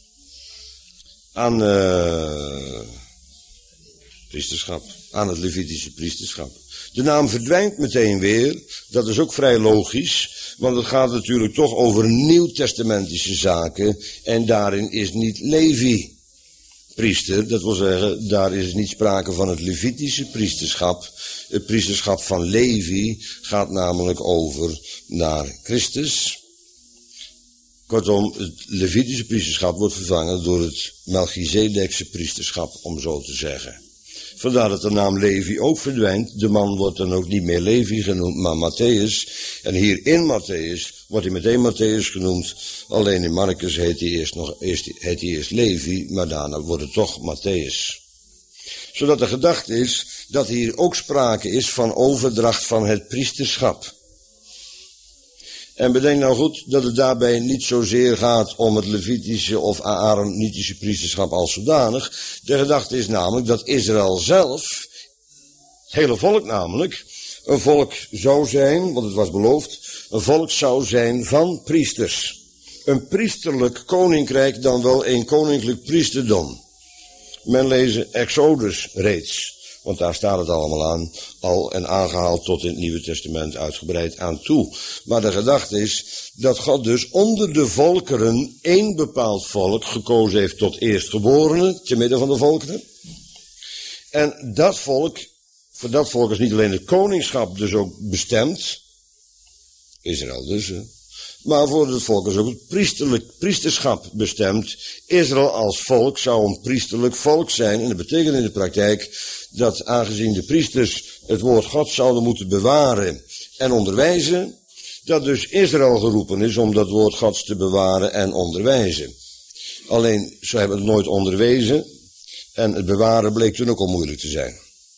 aan uh, priesterschap. Aan het Levitische priesterschap. De naam verdwijnt meteen weer. Dat is ook vrij logisch. Want het gaat natuurlijk toch over nieuwtestamentische zaken. En daarin is niet Levi priester. Dat wil zeggen, daar is niet sprake van het Levitische priesterschap. Het priesterschap van Levi gaat namelijk over naar Christus. Kortom, het Levitische priesterschap wordt vervangen door het Melchizedekse priesterschap, om zo te zeggen. Vandaar dat de naam Levi ook verdwijnt. De man wordt dan ook niet meer Levi genoemd, maar Matthäus. En hier in Matthäus wordt hij meteen Matthäus genoemd. Alleen in Marcus heet hij eerst, nog, eerst, heet hij eerst Levi, maar daarna wordt het toch Matthäus. Zodat de gedachte is dat hier ook sprake is van overdracht van het priesterschap. En bedenk nou goed dat het daarbij niet zozeer gaat om het Levitische of Aaronitische priesterschap als zodanig. De gedachte is namelijk dat Israël zelf, het hele volk namelijk, een volk zou zijn, want het was beloofd, een volk zou zijn van priesters. Een priesterlijk koninkrijk dan wel een koninklijk priesterdom. Men lezen Exodus reeds. Want daar staat het allemaal aan, al en aangehaald tot in het Nieuwe Testament uitgebreid aan toe. Maar de gedachte is dat God dus onder de volkeren één bepaald volk gekozen heeft tot eerstgeborene, te midden van de volkeren. En dat volk, voor dat volk is niet alleen het koningschap dus ook bestemd, Israël dus, hè, maar voor het volk is ook het priesterlijk priesterschap bestemd. Israël als volk zou een priesterlijk volk zijn. En dat betekent in de praktijk dat aangezien de priesters het woord God zouden moeten bewaren en onderwijzen, dat dus Israël geroepen is om dat woord Gods te bewaren en onderwijzen. Alleen, ze hebben het nooit onderwezen En het bewaren bleek toen ook al moeilijk te zijn.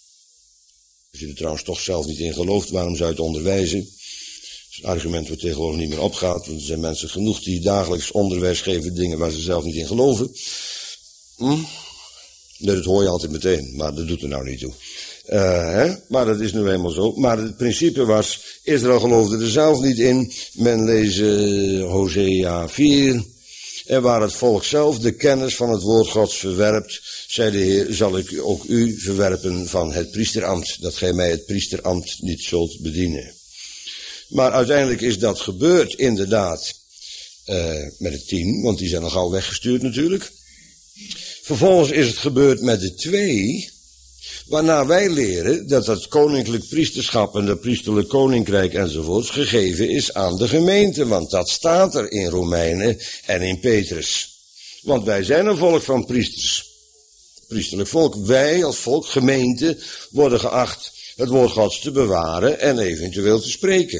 Als je er trouwens toch zelf niet in gelooft, waarom zou je het onderwijzen? Dat is een argument wat tegenwoordig niet meer opgaat, want er zijn mensen genoeg die dagelijks onderwijs geven, dingen waar ze zelf niet in geloven. Hm? Nee, dat hoor je altijd meteen, maar dat doet er nou niet toe. Uh, hè? Maar dat is nu eenmaal zo. Maar het principe was, Israël geloofde er zelf niet in. Men leest uh, Hosea vier. En waar het volk zelf de kennis van het woord Gods verwerpt, zei de Heer, zal ik ook u verwerpen van het priesterambt, dat gij mij het priesterambt niet zult bedienen. Maar uiteindelijk is dat gebeurd, inderdaad, uh, met de tien, want die zijn al gauw weggestuurd natuurlijk. Vervolgens is het gebeurd met de twee, waarna wij leren dat het koninklijk priesterschap en dat priesterlijk koninkrijk enzovoorts gegeven is aan de gemeente, want dat staat er in Romeinen en in Petrus. Want wij zijn een volk van priesters, priesterlijk volk. Wij als volk, gemeente, worden geacht het woord Gods te bewaren en eventueel te spreken.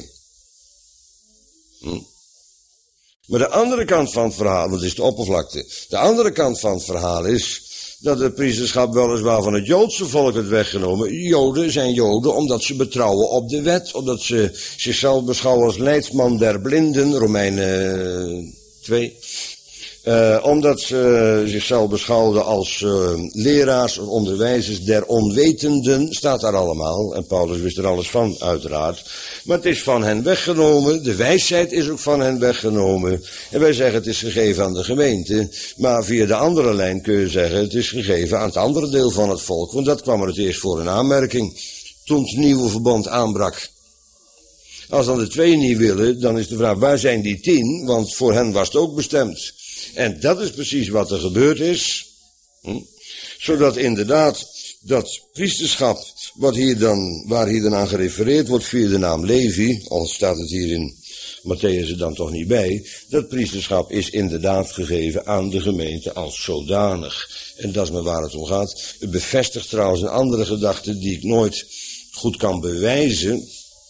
Hm. Maar de andere kant van het verhaal, dat is de oppervlakte, de andere kant van het verhaal is dat het priesterschap weliswaar van het Joodse volk werd weggenomen. Joden zijn Joden omdat ze betrouwen op de wet, omdat ze zichzelf beschouwen als leidsman der blinden, Romeinen twee. Uh, omdat ze zichzelf beschouwden als uh, leraars of onderwijzers der onwetenden, staat daar allemaal. En Paulus wist er alles van, uiteraard. Maar het is van hen weggenomen, de wijsheid is ook van hen weggenomen. En wij zeggen het is gegeven aan de gemeente, maar via de andere lijn kun je zeggen het is gegeven aan het andere deel van het volk. Want dat kwam er het eerst voor in aanmerking, toen het nieuwe verbond aanbrak. Als dan de twee niet willen, dan is de vraag waar zijn die tien, want voor hen was het ook bestemd. En dat is precies wat er gebeurd is. Hm? Zodat inderdaad dat priesterschap, wat hier dan, waar hier dan aan gerefereerd wordt via de naam Levi, al staat het hier in Matthäus er dan toch niet bij, dat priesterschap is inderdaad gegeven aan de gemeente als zodanig. En dat is maar waar het om gaat. Het bevestigt trouwens een andere gedachte die ik nooit goed kan bewijzen.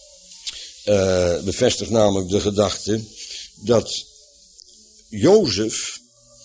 Uh, bevestigt namelijk de gedachte dat Jozef,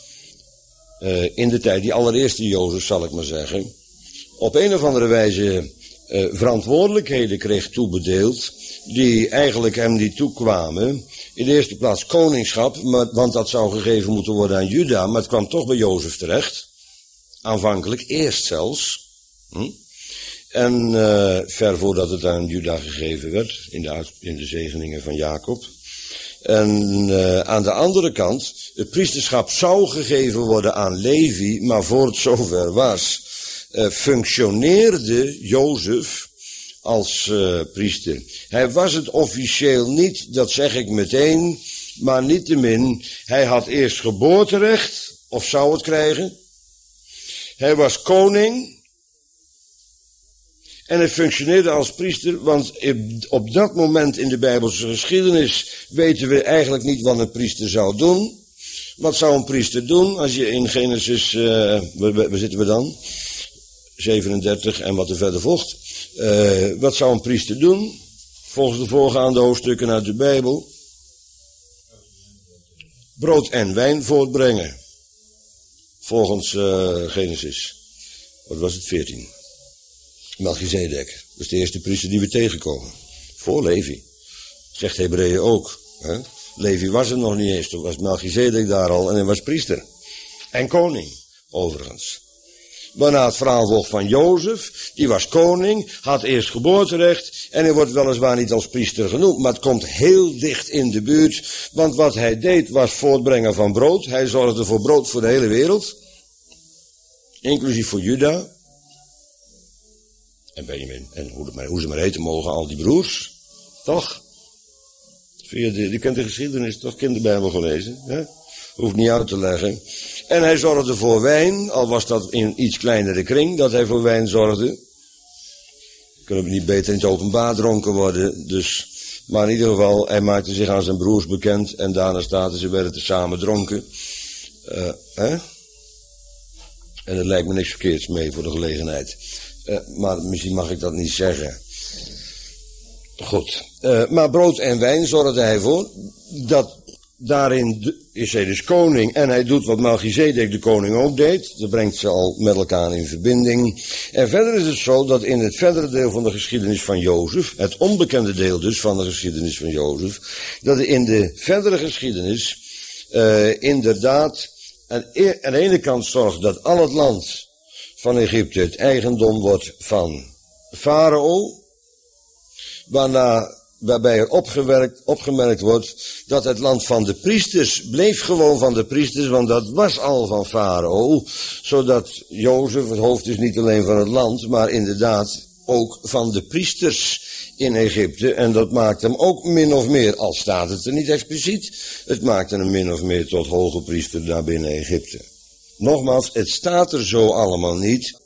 uh, in de tijd, die allereerste Jozef zal ik maar zeggen, op een of andere wijze uh, verantwoordelijkheden kreeg toebedeeld, die eigenlijk hem niet toekwamen. In de eerste plaats koningschap, maar, want dat zou gegeven moeten worden aan Juda, maar het kwam toch bij Jozef terecht. Aanvankelijk, eerst zelfs. Hm? En uh, ver voordat het aan Juda gegeven werd, in de, in de zegeningen van Jacob. En uh, aan de andere kant, het priesterschap zou gegeven worden aan Levi, maar voor het zover was, uh, functioneerde Jozef als uh, priester. Hij was het officieel niet, dat zeg ik meteen, maar niettemin, hij had eerst geboorterecht, of zou het krijgen. Hij was koning. En hij functioneerde als priester, want op dat moment in de Bijbelse geschiedenis weten we eigenlijk niet wat een priester zou doen. Wat zou een priester doen als je in Genesis, uh, waar, waar zitten we dan? zevenendertig en wat er verder volgt. Uh, wat zou een priester doen? Volgens de voorgaande hoofdstukken uit de Bijbel. Brood en wijn voortbrengen. Volgens uh, Genesis. Wat was het? veertien. Melchizedek, dat is de eerste priester die we tegenkomen. Voor Levi. Zegt Hebreeën ook. Hè? Levi was er nog niet eens, toen was Melchizedek daar al en hij was priester. En koning, overigens. Waarna het verhaal volgt van Jozef, die was koning, had eerst geboorterecht en hij wordt weliswaar niet als priester genoemd, maar het komt heel dicht in de buurt, want wat hij deed was voortbrengen van brood. Hij zorgde voor brood voor de hele wereld, inclusief voor Juda. En Benjamin, en hoe, hoe ze maar heten mogen, al die broers, toch? Je kent de geschiedenis, toch? Kinderbijbel gelezen, hè? Hoeft niet uit te leggen. En hij zorgde voor wijn, al was dat in iets kleinere kring, dat hij voor wijn zorgde. Kunnen we niet beter in het openbaar dronken worden, dus... Maar in ieder geval, hij maakte zich aan zijn broers bekend, en daarna staat ze werden te samen dronken. Uh, hè? En er lijkt me niks verkeerds mee voor de gelegenheid. Uh, maar misschien mag ik dat niet zeggen. Goed. Uh, maar brood en wijn zorgde hij voor. Dat daarin is hij dus koning en hij doet wat Melchizedek de koning ook deed. Dat brengt ze al met elkaar in verbinding. En verder is het zo dat in het verdere deel van de geschiedenis van Jozef, het onbekende deel dus van de geschiedenis van Jozef, dat in de verdere geschiedenis uh, inderdaad aan de ene kant zorgt dat al het land van Egypte het eigendom wordt van Farao, waarna waarbij er opgewerkt, opgemerkt wordt dat het land van de priesters bleef gewoon van de priesters, want dat was al van Farao, zodat Jozef het hoofd is niet alleen van het land, maar inderdaad ook van de priesters in Egypte. En dat maakt hem ook min of meer, al staat het er niet expliciet, het maakte hem min of meer tot hoge priester daar binnen Egypte. Nogmaals, het staat er zo allemaal niet,